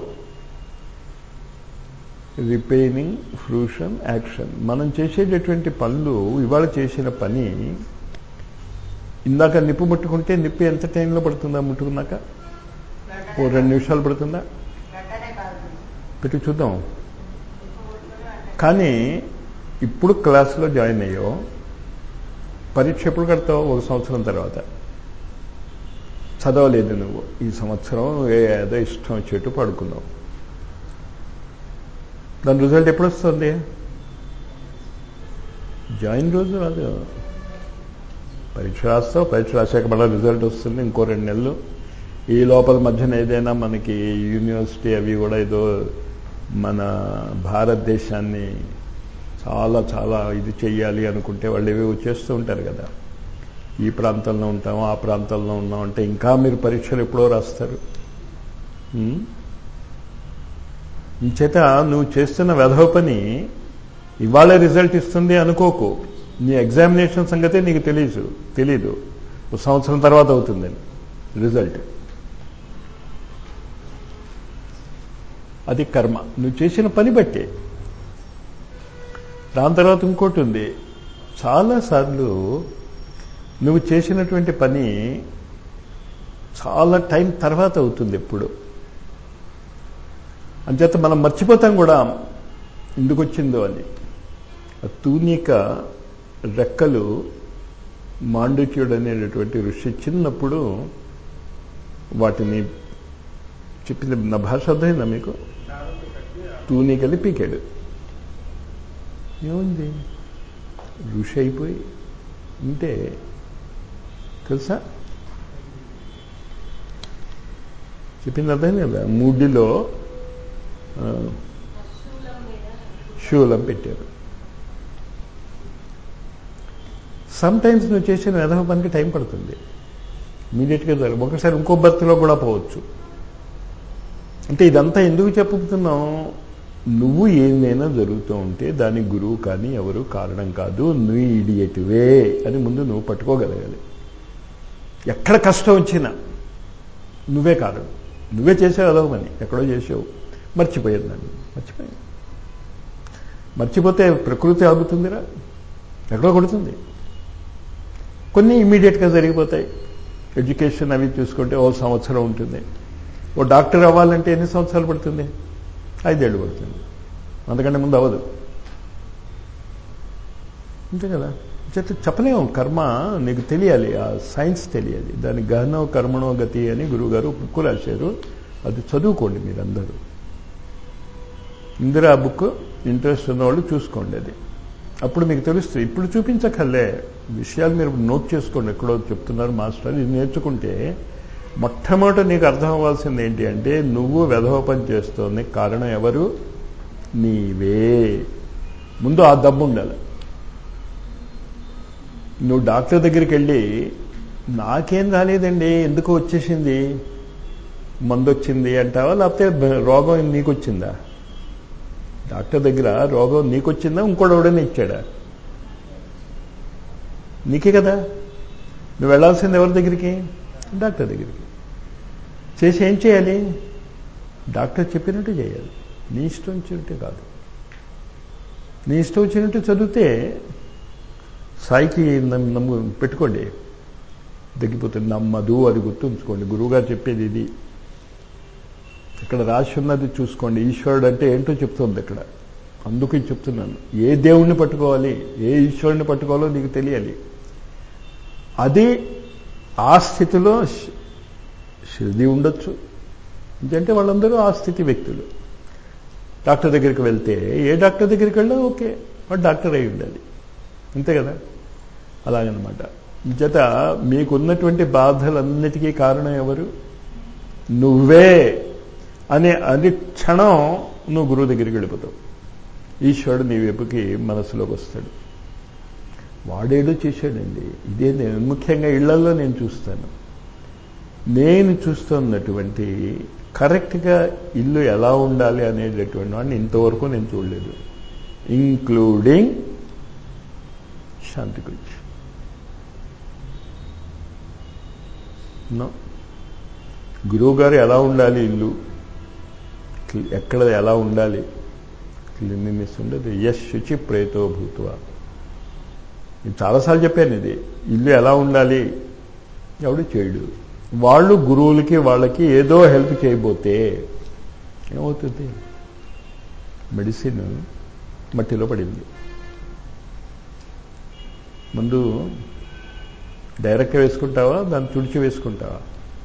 రిపైనింగ్ ఫ్రూషన్ యాక్షన్. మనం చేసేటటువంటి పనులు, ఇవాళ చేసిన పని, ఇందాక నిప్పు ముట్టుకుంటే నిప్పు ఎంత టైంలో పడుతుందా? ముట్టుకున్నాక ఓ 2 నిమిషాలు పడుతుందా? పెట్టి చూద్దాం. కానీ ఇప్పుడు క్లాసులో జాయిన్ అయ్యో, పరీక్ష ఎప్పుడు కడతావు? 1 సంవత్సరం తర్వాత. చదవలేదు నువ్వు ఈ సంవత్సరం, ఏదో ఇష్టం వచ్చేట్టు పడుకున్నావు. దాని రిజల్ట్ ఎప్పుడు వస్తుంది? జాయిన్ రోజు రాదు. పరీక్ష రాస్తావు, పరీక్ష రాశాక మళ్ళీ రిజల్ట్ వస్తుంది, ఇంకో 2 నెలలు. ఈ లోపల మధ్యన ఏదైనా మనకి యూనివర్సిటీ అవి కూడా ఏదో మన భారతదేశాన్ని చాలా చాలా ఇది చెయ్యాలి అనుకుంటే వాళ్ళు ఏవేవో చేస్తూ ఉంటారు కదా. ఈ ప్రాంతంలో ఉంటాం, ఆ ప్రాంతంలో ఉన్నాం అంటే ఇంకా మీరు పరీక్షలు ఎప్పుడో రాస్తారు. ఇంచేత నువ్వు చేస్తున్న వెధవ పని ఇవాళ రిజల్ట్ ఇస్తుంది అనుకోకు. నీ ఎగ్జామినేషన్ సంగతే నీకు తెలీదు. ఒక సంవత్సరం తర్వాత అవుతుందని రిజల్ట్. అది కర్మ, నువ్వు చేసిన పని బట్టే. దాని తర్వాత ఇంకోటి ఉంది, చాలాసార్లు నువ్వు చేసినటువంటి పని చాలా టైం తర్వాత అవుతుంది ఎప్పుడు. అంచేత మనం మర్చిపోతాం కూడా ఎందుకు వచ్చిందో అని. తూనిక రెక్కలు మాండుక్యుడు అనేటటువంటి ఋషి చిన్నప్పుడు వాటిని చెప్పింది. నా భాష అర్థమైందా మీకు? తూనికలు పీకాడు. ఏముంది, ఋషి అయిపోయి ఉంటే తెలుసా? చెప్పింది అర్థమైంది కదా. ముడిలో శూలం పెట్టారు. సమ్ టైమ్స్ నువ్వు చేసిన వెధవ పనికి టైం పడుతుంది, ఇమీడియట్గా జరగదు. ఒకసారి ఇంకో బర్త్లో కూడా పోవచ్చు. అంటే ఇదంతా ఎందుకు చెప్పుతున్నావు? నువ్వు ఏమైనా జరుగుతూ ఉంటే దానికి గురువు కానీ ఎవరు కారణం కాదు, నువ్వు ఇడియట్వే అని ముందు నువ్వు పట్టుకోగలగాలి. ఎక్కడ కష్టం వచ్చినా నువ్వే కారణం, నువ్వే చేసావు అదవమని. ఎక్కడో చేసావు, మర్చిపోయాను దాన్ని, మర్చిపోతే ప్రకృతి ఆగుతుందిరా, ఎక్కడో కొడుతుంది. కొన్ని ఇమ్మీడియట్గా జరిగిపోతాయి. ఎడ్యుకేషన్ అవి చూసుకుంటే ఓ సంవత్సరం ఉంటుంది. ఓ డాక్టర్ అవ్వాలంటే ఎన్ని సంవత్సరాలు పడుతుంది? 5 ఏళ్ళు పడుతుంది, అంతకంటే ముందు అవ్వదు. అంతే కదా. చెప్పలేము. కర్మ నీకు తెలియాలి, ఆ సైన్స్ తెలియాలి. దాని గహనో కర్మణో గతి అని గురువుగారు బుక్ రాశారు. అది చదువుకోండి మీరందరూ. ఇందిరా బుక్ ఇంట్రెస్ట్ ఉన్నవాళ్ళు చూసుకోండి. అది అప్పుడు మీకు తెలుస్తుంది. ఇప్పుడు చూపించకల్లే విషయాలు మీరు నోట్ చేసుకోండి. ఎక్కడో చెప్తున్నారు మాస్టర్, ఇది నేర్చుకుంటే మొట్టమొదట నీకు అర్థం అవ్వాల్సింది ఏంటి అంటే, నువ్వు వెధవ పని చేస్తోంది కారణం ఎవరు? నీవే. ముందు ఆ దమ్ము ఉండాలి. నువ్వు డాక్టర్ దగ్గరికి వెళ్ళి నాకేం రాలేదండి, ఎందుకు వచ్చేసింది, మందు వచ్చింది అంటావా, లేకపోతే రోగం నీకు వచ్చిందా? డాక్టర్ దగ్గర రోగం నీకొచ్చిందా, ఇంకోటి ఎవడైనా ఇచ్చాడా? నీకే కదా. నువ్వు వెళ్లాల్సింది ఎవరి దగ్గరికి? డాక్టర్ దగ్గరికి. చేసి ఏం చేయాలి? డాక్టర్ చెప్పినట్టు చేయాలి, నీ ఇష్టం వచ్చినట్టు కాదు. నీ ఇష్టం వచ్చినట్టు చదివితే సాయికి పెట్టుకోండి, తగ్గిపోతుంది. నమ్మదు, అది గుర్తుంచుకోండి. గురువుగారు చెప్పేది ఇది. ఇక్కడ రాసి ఉన్నది చూసుకోండి. ఈశ్వరుడు అంటే ఏంటో చెప్తుంది అక్కడ. అందుకు చెప్తున్నాను, ఏ దేవుణ్ణి పట్టుకోవాలి, ఏ ఈశ్వరుని పట్టుకోవాలో నీకు తెలియాలి. అది ఆ స్థితిలో శిరిడి ఉండొచ్చు. ఎందుకంటే వాళ్ళందరూ ఆ స్థితి వ్యక్తులు. డాక్టర్ దగ్గరికి వెళ్తే ఏ డాక్టర్ దగ్గరికి వెళ్ళా ఓకే, వాడు డాక్టర్ అయి ఉండాలి. అంతే కదా. అలాగనమాట. జత మీకున్నటువంటి బాధలన్నిటికీ కారణం ఎవరు? నువ్వే అని క్షణం నువ్వు గురువు దగ్గరికి వెళ్ళిపోతావు. ఈశ్వరుడు నీ వైపుకి మనసులోకి వస్తాడు. వాడేడో చేశాడండి. ఇదే నేను ముఖ్యంగా ఇళ్లలో నేను చూస్తాను. నేను చూస్తున్నటువంటి కరెక్ట్గా ఇల్లు ఎలా ఉండాలి అనేటటువంటి వాడిని ఇంతవరకు నేను చూడలేదు, ఇంక్లూడింగ్ శాంతి గురించి. గురువుగారు ఎలా ఉండాలి, ఇల్లు ఎక్కడ ఎలా ఉండాలి, క్లీన్లీనెస్ ఉండదు. యశ్ శుచి ప్రేతో భూత్వా. నేను చాలాసార్లు చెప్పాను ఇది. ఇల్లు ఎలా ఉండాలి ఎవడు చేయడు. వాళ్ళు గురువులకి వాళ్ళకి ఏదో హెల్ప్ చేయబోతే ఏమవుతుంది? మెడిసిన్ మట్టిలో పడింది. ముందు డైరెక్ట్గా వేసుకుంటావా, దాన్ని తుడిచి వేసుకుంటావా?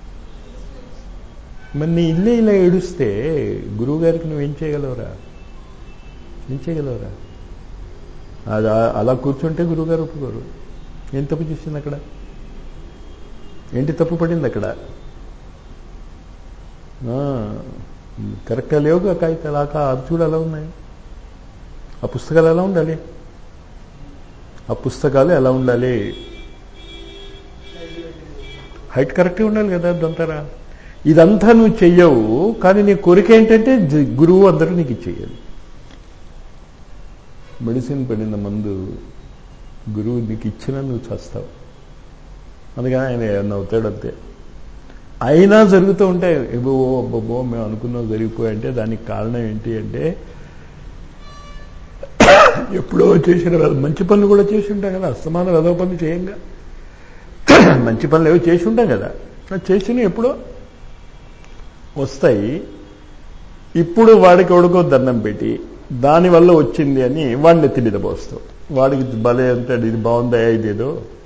మరి నీ ఇల్లే ఇలా ఏడుస్తే గురువుగారికి నువ్వేం చేయగలవురా? ఏం చేయగలవురా? అది అలా కూర్చుంటే గురువుగారు ఒప్పుకోరు. ఏం తప్పు చేసింది అక్కడ? ఏంటి తప్పు పడింది అక్కడ? కరెక్ట్గా లేవుగా కాగితాలు చూడు ఎలా ఉన్నాయి. ఆ పుస్తకాలు ఎలా ఉండాలి, ఆ పుస్తకాలు ఎలా ఉండాలి, హైట్ కరెక్ట్గా ఉండాలి కదా. అదంతారా ఇదంతా నువ్వు చెయ్యవు. కానీ నీ కోరిక ఏంటంటే గురువు అందరూ నీకు ఇచ్చేయాలి. మెడిసిన్ పడిన మందు గురువు నీకు ఇచ్చినా నువ్వు చేస్తావు. అందుకని ఆయన ఏమన్నా అవుతాడంతే. అయినా జరుగుతూ ఉంటాయి. ఏవో అబ్బబ్బో మేము అనుకున్నాం జరిగిపోయాయంటే దానికి కారణం ఏంటి అంటే ఎప్పుడో చేసిన మంచి పనులు కూడా చేసి ఉంటాం కదా. అస్తమానం వెధవ పనులు చేయంగా మంచి పనులు ఏవో చేసి ఉంటాం కదా. చేసినవి ఎప్పుడో వస్తాయి. ఇప్పుడు వాడికి ఎవడికో దండం పెట్టి దానివల్ల వచ్చింది అని వాడిని ఎత్తి మీద పోస్తావు. వాడికి భలే అంటాడు, ఇది బాగుందా ఇదేదో.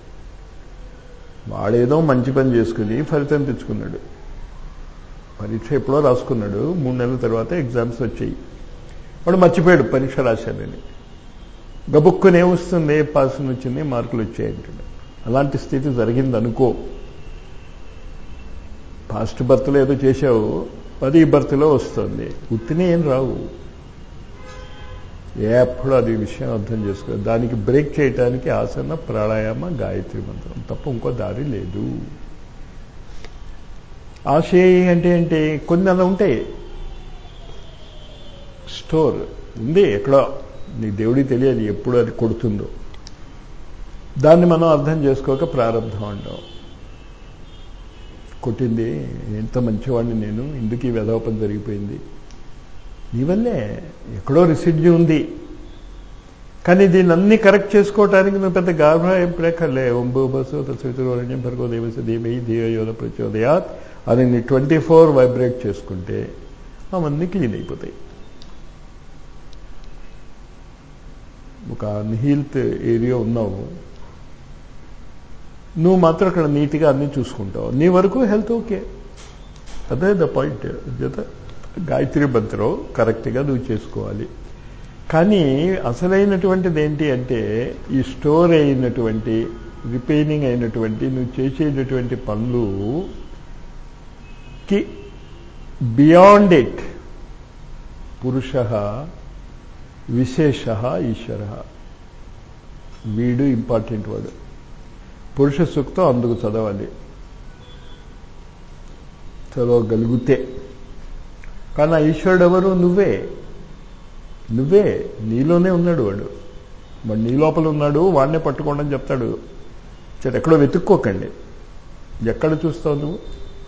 వాడేదో మంచి పని చేసుకుని ఫలితం తెచ్చుకున్నాడు. పరీక్ష ఎప్పుడో రాసుకున్నాడు. 3 నెలల తర్వాత ఎగ్జామ్స్ వచ్చాయి. వాడు మర్చిపోయాడు పరీక్ష రాశాడని. గబుక్కునే వస్తుంది, పాస్ వచ్చింది, మార్కులు వచ్చాయంటాడు. అలాంటి స్థితి జరిగింది అనుకో. పాస్ట్ బర్త్లో ఏదో చేశావు, అది ఈ బర్త్లో వస్తుంది. ఉత్తినే ఏం రావు. ఎప్పుడు అది విషయం అర్థం చేసుకో. దానికి బ్రేక్ చేయడానికి ఆసన, ప్రాణాయామ, గాయత్రి మంత్రం తప్ప ఇంకో దారి లేదు. ఆశయ అంటే ఏంటి? కొన్ని అలా ఉంటాయి. స్టోర్ ఉంది ఎక్కడో, నీ దేవుడికి తెలియదు ఎప్పుడు అది కొడుతుందో. దాన్ని మనం అర్థం చేసుకోక ప్రారంభం అంటాం. కొట్టింది, ఎంత మంచివాడిని నేను, ఎందుకు ఈ వెధోపం జరిగిపోయింది, నీ వల్లే ఎక్కడో రిసిడ్యూ ఉంది. కానీ దీన్ని అన్ని కరెక్ట్ చేసుకోవటానికి నువ్వు పెద్ద గాభరా ప్రేకలే. ఓం భూభస్సు తత్సవితుర్వరేణ్యం భర్గో దేవస్య ధీమహి ధియో యోన ప్రచోదయాత్ అని నీ 24 వైబ్రేట్ చేసుకుంటే అవన్నీ క్లీన్ అయిపోతాయి. ఒక అన్హీల్త్ ఏరియా ఉన్నావు, నువ్వు మాత్రం అక్కడ నీట్గా అన్నీ చూసుకుంటావు. నీ వరకు హెల్త్ ఓకే. అదే ద పాయింట్. జత గాయత్రి మంత్రం కరెక్ట్గా నువ్వు చేసుకోవాలి. కానీ అసలైనటువంటిది ఏంటి అంటే ఈ స్టోర్ అయినటువంటి, రిపైనింగ్ అయినటువంటి నువ్వు చేసేటటువంటి పనులుకి బియాండ్ ఇట్ పురుష విశేష ఈశ్వర. వీడు ఇంపార్టెంట్. వాడు పురుష సూక్తం అందుకు చదవాలి, చదవగలిగితే. కానీ ఆ ఈశ్వరుడు ఎవరు? నువ్వే. నీలోనే ఉన్నాడు వాడు. నీ లోపల ఉన్నాడు, వాడినే పట్టుకోండి అని చెప్తాడు. సరే, ఎక్కడో వెతుక్కోకండి. ఎక్కడ చూస్తావు నువ్వు?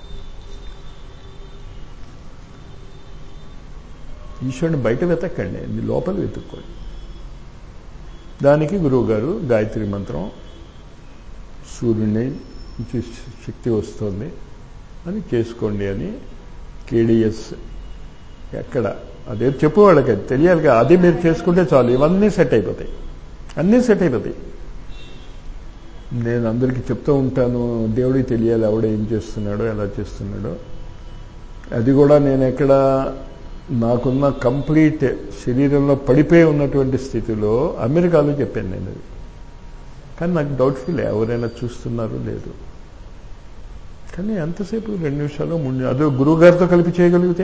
ఈశ్వరుని బయట వెతక్కండి, నీ లోపల వెతుక్కోండి. దానికి గురువుగారు గాయత్రి మంత్రం, సూర్యుని నుంచి శక్తి వస్తుంది అని చేసుకోండి అని కేడిఎస్ ఎక్కడ అదే చెప్పు, వాళ్ళకి అది తెలియాలిగా. అది మీరు చేసుకుంటే చాలు, ఇవన్నీ సెట్ అయిపోతాయి. అన్నీ సెట్ అయిపోతాయి. నేను అందరికీ చెప్తూ ఉంటాను, దేవుడికి తెలియాలి ఆవిడ ఏం చేస్తున్నాడో, ఎలా చేస్తున్నాడో. అది కూడా నేను ఎక్కడ నాకున్న కంప్లీట్ శరీరంలో పడిపోయి ఉన్నటువంటి స్థితిలో అమెరికాలో చెప్పాను నేను అది. కానీ నాకు డౌట్ఫుల్ ఎవరైనా చూస్తున్నారు లేదు. కానీ ఎంతసేపు 2 నిమిషాలు 3 నిమిషాలు అదే గురువుగారితో కలిపి చేయగలిగితే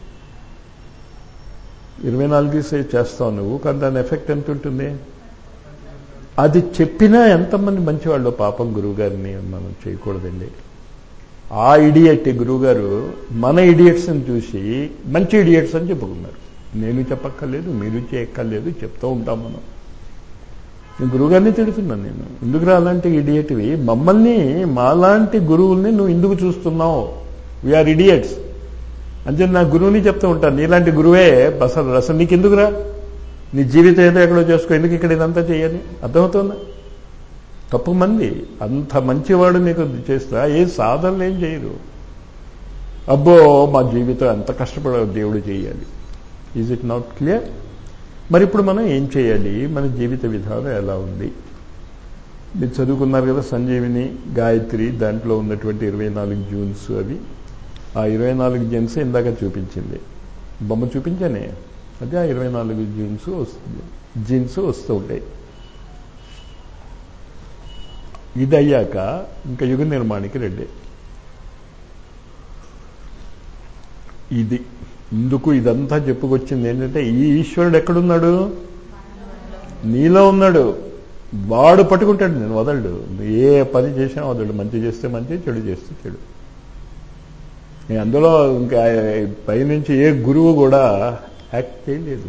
24 చేస్తావు నువ్వు. కానీ దాని ఎఫెక్ట్ ఎంత ఉంటుంది? అది చెప్పినా ఎంతమంది మంచివాళ్ళు. పాపం గురువుగారిని మనం చేయకూడదండి. ఆ ఇడియట్ గురువుగారు మన ఇడియట్స్ని చూసి మంచి ఇడియట్స్ అని చెప్పుకున్నారు. నేను చెప్పక్కర్లేదు, మీరు చేయక్కర్లేదు, చెప్తూ ఉంటాం మనం. నేను గురువుగారిని తిడుతున్నాను. నేను ఎందుకురా అలాంటి ఇడియట్వి, మమ్మల్ని మాలాంటి గురువుల్ని నువ్వు ఎందుకు చూస్తున్నావు? వీఆర్ ఇడియట్స్ అంటే నా గురువుని చెప్తూ ఉంటాను. నీలాంటి గురువే అసలు నీకు ఎందుకురా, నీ జీవితం ఏదో ఎక్కడో చేసుకో, ఎందుకు ఇక్కడ ఇదంతా చేయాలి? అర్థమవుతుందా? తప్పు మంది. అంత మంచివాడు నీకు చేస్తా ఏ సాధనలు ఏం చేయరు. అబ్బో మా జీవితం ఎంత కష్టపడాలి దేవుడు చేయాలి. Is it not clear? మరి ఇప్పుడు మనం ఏం చేయాలి? మన జీవిత విధానం ఎలా ఉంది? మీరు చదువుకున్నారు కదా సంజీవిని, గాయత్రి, దాంట్లో ఉన్నటువంటి 24 జూన్స్ అవి. ఆ 24 జూన్స్ ఇందాక చూపించింది, బొమ్మ చూపించానే, అదే ఆ 24 జీన్స్ వస్తూ ఉంటాయి. ఇది అయ్యాక ఇంకా యుగ నిర్మాణానికి రండి. ఇది ఇందుకు ఇదంతా చెప్పుకొచ్చింది ఏంటంటే ఈ ఈశ్వరుడు ఎక్కడున్నాడు? నీలో ఉన్నాడు. వాడు పట్టుకుంటాడు, నేను వదలడు. ఏ పని చేసినా వదలడు. మంచి చేస్తే మంచి, చెడు చేస్తే చెడు. అందులో ఇంకా పైనుంచి ఏ గురువు కూడా యాక్ట్ చేయలేదు.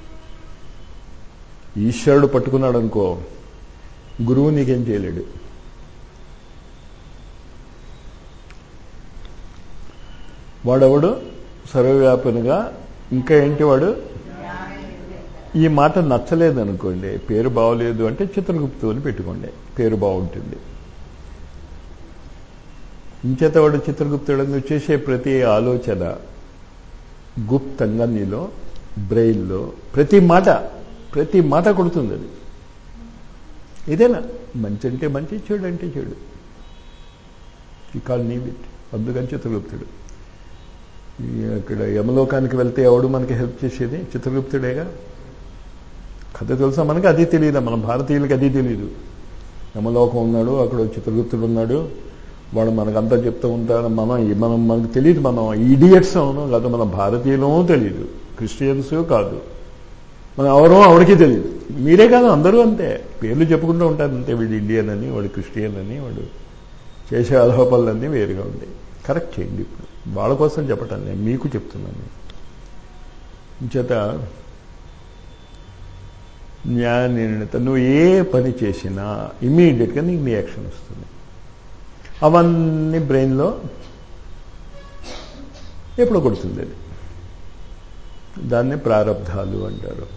ఈశ్వరుడు పట్టుకున్నాడు అనుకో, గురువు నీకేం చేయలేడు. వాడెవడు? సర్వవ్యాపనిగా. ఇంకా ఏంటి వాడు? ఈ మాట నచ్చలేదు అనుకోండి, పేరు బాగోలేదు అంటే చిత్రగుప్తు అని పెట్టుకోండి, పేరు బాగుంటుంది. ఇంచేత వాడు చిత్రగుప్తుడు. నువ్వు చేసే ప్రతి ఆలోచన గుప్తంగా నీలో, బ్రెయిన్లో ప్రతి మాట కొడుతుంది. అది ఇదేనా? మంచి అంటే మంచి, చెడు అంటే చెడు. ఈ కాల్ నీ బిట్. అందుకని చిత్రగుప్తుడు. అక్కడ యమలోకానికి వెళ్తే ఎవడు మనకి హెల్ప్ చేసేది? చిత్రగుప్తుడేగా. కథ తెలుసా మనకి? అది తెలియదు. మన భారతీయులకి అది తెలియదు. యమలోకం ఉన్నాడు, అక్కడ చిత్రగుప్తుడు ఉన్నాడు, వాడు మనకంతా చెప్తూ ఉంటాడు. మనకు తెలియదు. మనం ఈడియట్స్ అవును కాదు. మన భారతీయులమో తెలియదు, క్రిస్టియన్స్ కాదు, మనం ఎవరో ఆవిడకి తెలియదు. మీరే కాదు, అందరూ అంతే. పేర్లు చెప్పుకుంటూ ఉంటారు అంతే. వీడు ఇండియన్ అని, వాడు క్రిస్టియన్ అని, వాడు చేసే అలహోపలన్నీ వేరుగా ఉంటాయి. కరెక్ట్ చేయండి. ఇప్పుడు వాళ్ళ కోసం చెప్పటం నేను మీకు చెప్తున్నాను. చేత న్యాయ నిర్ణీత. నువ్వు ఏ పని చేసినా ఇమీడియట్గా నీకు రియాక్షన్ వస్తుంది. అవన్నీ బ్రెయిన్లో ఎప్పుడో కొడుతుంది. అది దాన్ని ప్రారబ్ధాలు అంటారు.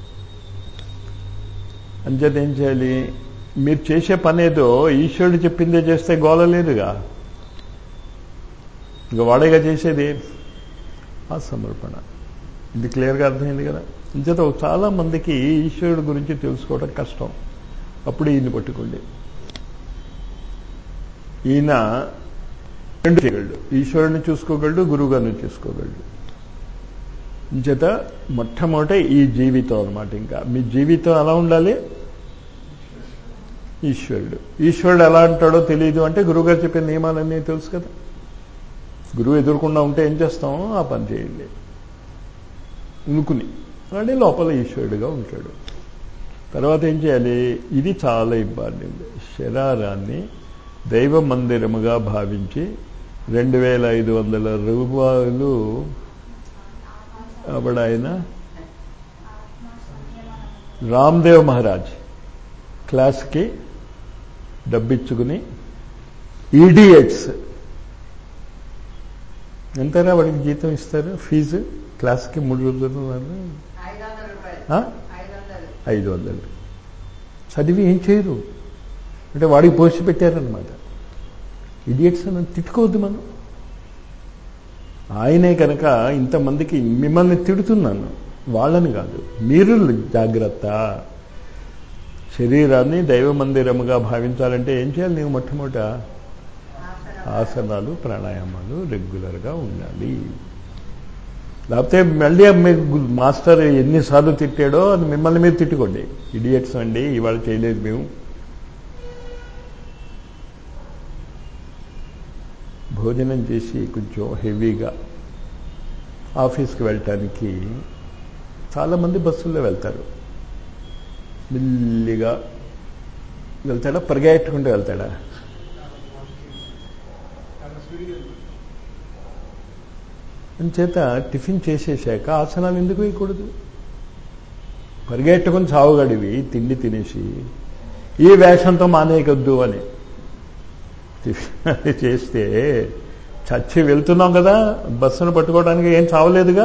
అంచేత ఏం చేయాలి? మీరు చేసే పని ఏదో ఈశ్వరుడు చెప్పిందే చేస్తే గోల లేదుగా. ఇక వాడేగా చేసేది ఆ సమర్పణ. ఇది క్లియర్గా అర్థమైంది కదా. అంచేత చాలా మందికి ఈశ్వరుడు గురించి తెలుసుకోవడం కష్టం. అప్పుడు ఈయన్ని పట్టుకోండి. ఈయన రెండు చేయగలడు. ఈశ్వరుని చూసుకోగలడు, గురువుగారిని చూసుకోగలడు. అంచేత మొట్టమొదట ఈ జీవితం అనమాట. ఇంకా మీ జీవితం ఎలా ఉండాలి? ఈశ్వరుడు ఎలా అంటాడో తెలియదు అంటే గురువుగారు చెప్పే నియమాలన్నీ తెలుసు కదా. గురువు ఎదురకుండా ఉంటే ఏం చేస్తామో ఆ పని చేయండి అనుకుని, వాడే లోపల ఈశ్వరుడుగా ఉంటాడు. తర్వాత ఏం చేయాలి? ఇది చాలా ఇంపార్టెంట్. శరీరాన్ని దైవ మందిరముగా భావించి 2500 రూపాయలు ఆయన రామ్దేవ్ మహారాజ్ క్లాస్కి డబ్బిచ్చుకుని, ఈడియట్స్ ఎంతైనా వాడికి జీతం ఇస్తారు, ఫీజు క్లాస్కి 3 రోజులు 500 చదివి ఏం చేయరు అంటే వాడికి పోస్ట్ పెట్టారనమాట. ఇడియట్స్ అని తిట్టుకోవద్దు మనం. ఆయనే కనుక ఇంతమందికి మిమ్మల్ని తిడుతున్నాను, వాళ్ళని కాదు, మీరు జాగ్రత్త. శరీరాన్ని దైవ మందిరముగా భావించాలంటే ఏం చేయాలి? నీవు మొట్టమొదట ఆసనాలు, ప్రాణాయామాలు రెగ్యులర్గా ఉండాలి. లేకపోతే మళ్ళీ మాస్టర్ ఎన్నిసార్లు తిట్టాడో అది మిమ్మల్ని మీరు తిట్టుకోండి. ఇడియట్స్ అండి, ఇవాళ చేయలేదు మేము. భోజనం చేసి కొంచెం హెవీగా ఆఫీస్కి వెళ్ళటానికి చాలామంది బస్సుల్లో వెళ్తారు. మెల్లిగా వెళ్తాడా, పరిగెట్టుకుంటూ వెళ్తాడా? అంచేత టిఫిన్ చేసేసాక ఆసనాలు ఎందుకు వేయకూడదు? పరిగెట్టుకుని చావుగడివి తిండి తినేసి ఈ వేషంతో మానేయకొద్దు అని టిఫిన్ చేస్తే చచ్చి వెళ్తున్నాం కదా, బస్సును పట్టుకోవడానికి ఏం చావలేదుగా.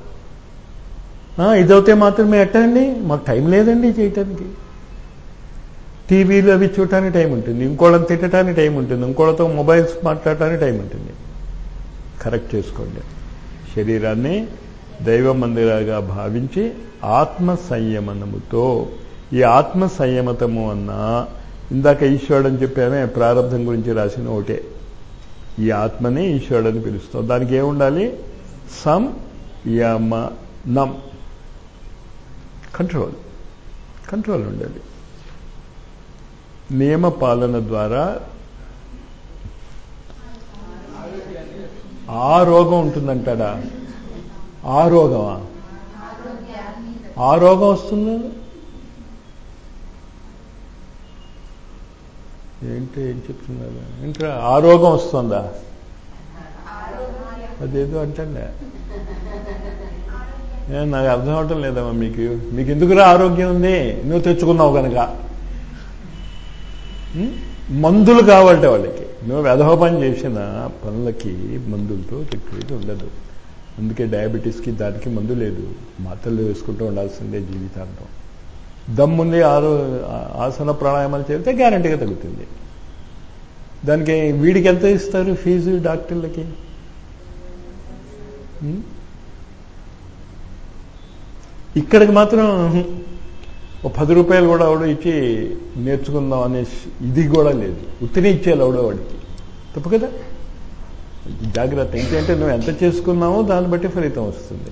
ఇదవుతే మాత్రమే ఎట్టండి, మాకు టైం లేదండి చేయటానికి. టీవీలు అవి చూడటానికి టైం ఉంటుంది, ఇంకోళ్ళని తిట్టడానికి టైం ఉంటుంది, ఇంకోళ్ళతో మొబైల్స్ మాట్లాడటానికి టైం ఉంటుంది. కరెక్ట్ చేసుకోండి. శరీరాన్ని దైవ మందిరాగా భావించి ఆత్మ సంయమనముతో, ఈ ఆత్మ సంయమతము అన్నా ఇందాక ఈశ్వరుడు అని చెప్పామే, ప్రారంభం గురించి రాసిన ఒకటే. ఈ ఆత్మని ఈశ్వరుడు అని పిలుస్తాం. దానికి ఏముండాలి? సంయమనం, కంట్రోల్ ఉండాలి. నియమ పాలన ద్వారా ఆ రోగం ఉంటుందంటాడా? ఆ రోగమా? ఆ రోగం వస్తుందా? ఏంటి ఏం చెప్తున్నారు? ఇంకా ఆ రోగం వస్తుందా? అదేదో అంటండి. నాకు అర్థం అవటం లేదమ్మా. మీకు ఎందుకురా ఆరోగ్యం ఉంది? నువ్వు తెచ్చుకున్నావు కనుక. మందులు కావాలంటే వాళ్ళకి. నువ్వు వెధోపని చేసిన పనులకి మందులతో రిక్వైరీ ఉండదు. అందుకే డయాబెటీస్కి దానికి మందు లేదు. మాత్రలు వేసుకుంటూ ఉండాల్సిందే జీవితాంతం. దమ్ముంది ఆసన ప్రాణాయామాలు చేస్తే గ్యారంటీగా తగ్గుతుంది. దానికి వీడికి ఎంత ఇస్తారు ఫీజు డాక్టర్లకి? ఇక్కడికి మాత్రం ఒక 10 రూపాయలు కూడా ఆవిడ ఇచ్చి నేర్చుకుందాం అనే ఇది కూడా లేదు. ఉత్తినే ఇచ్చేయాలి ఆవిడ వాడికి. తప్పు కదా? జాగ్రత్త. ఏంటంటే నువ్వు ఎంత చేసుకున్నావో దాన్ని బట్టి ఫలితం వస్తుంది.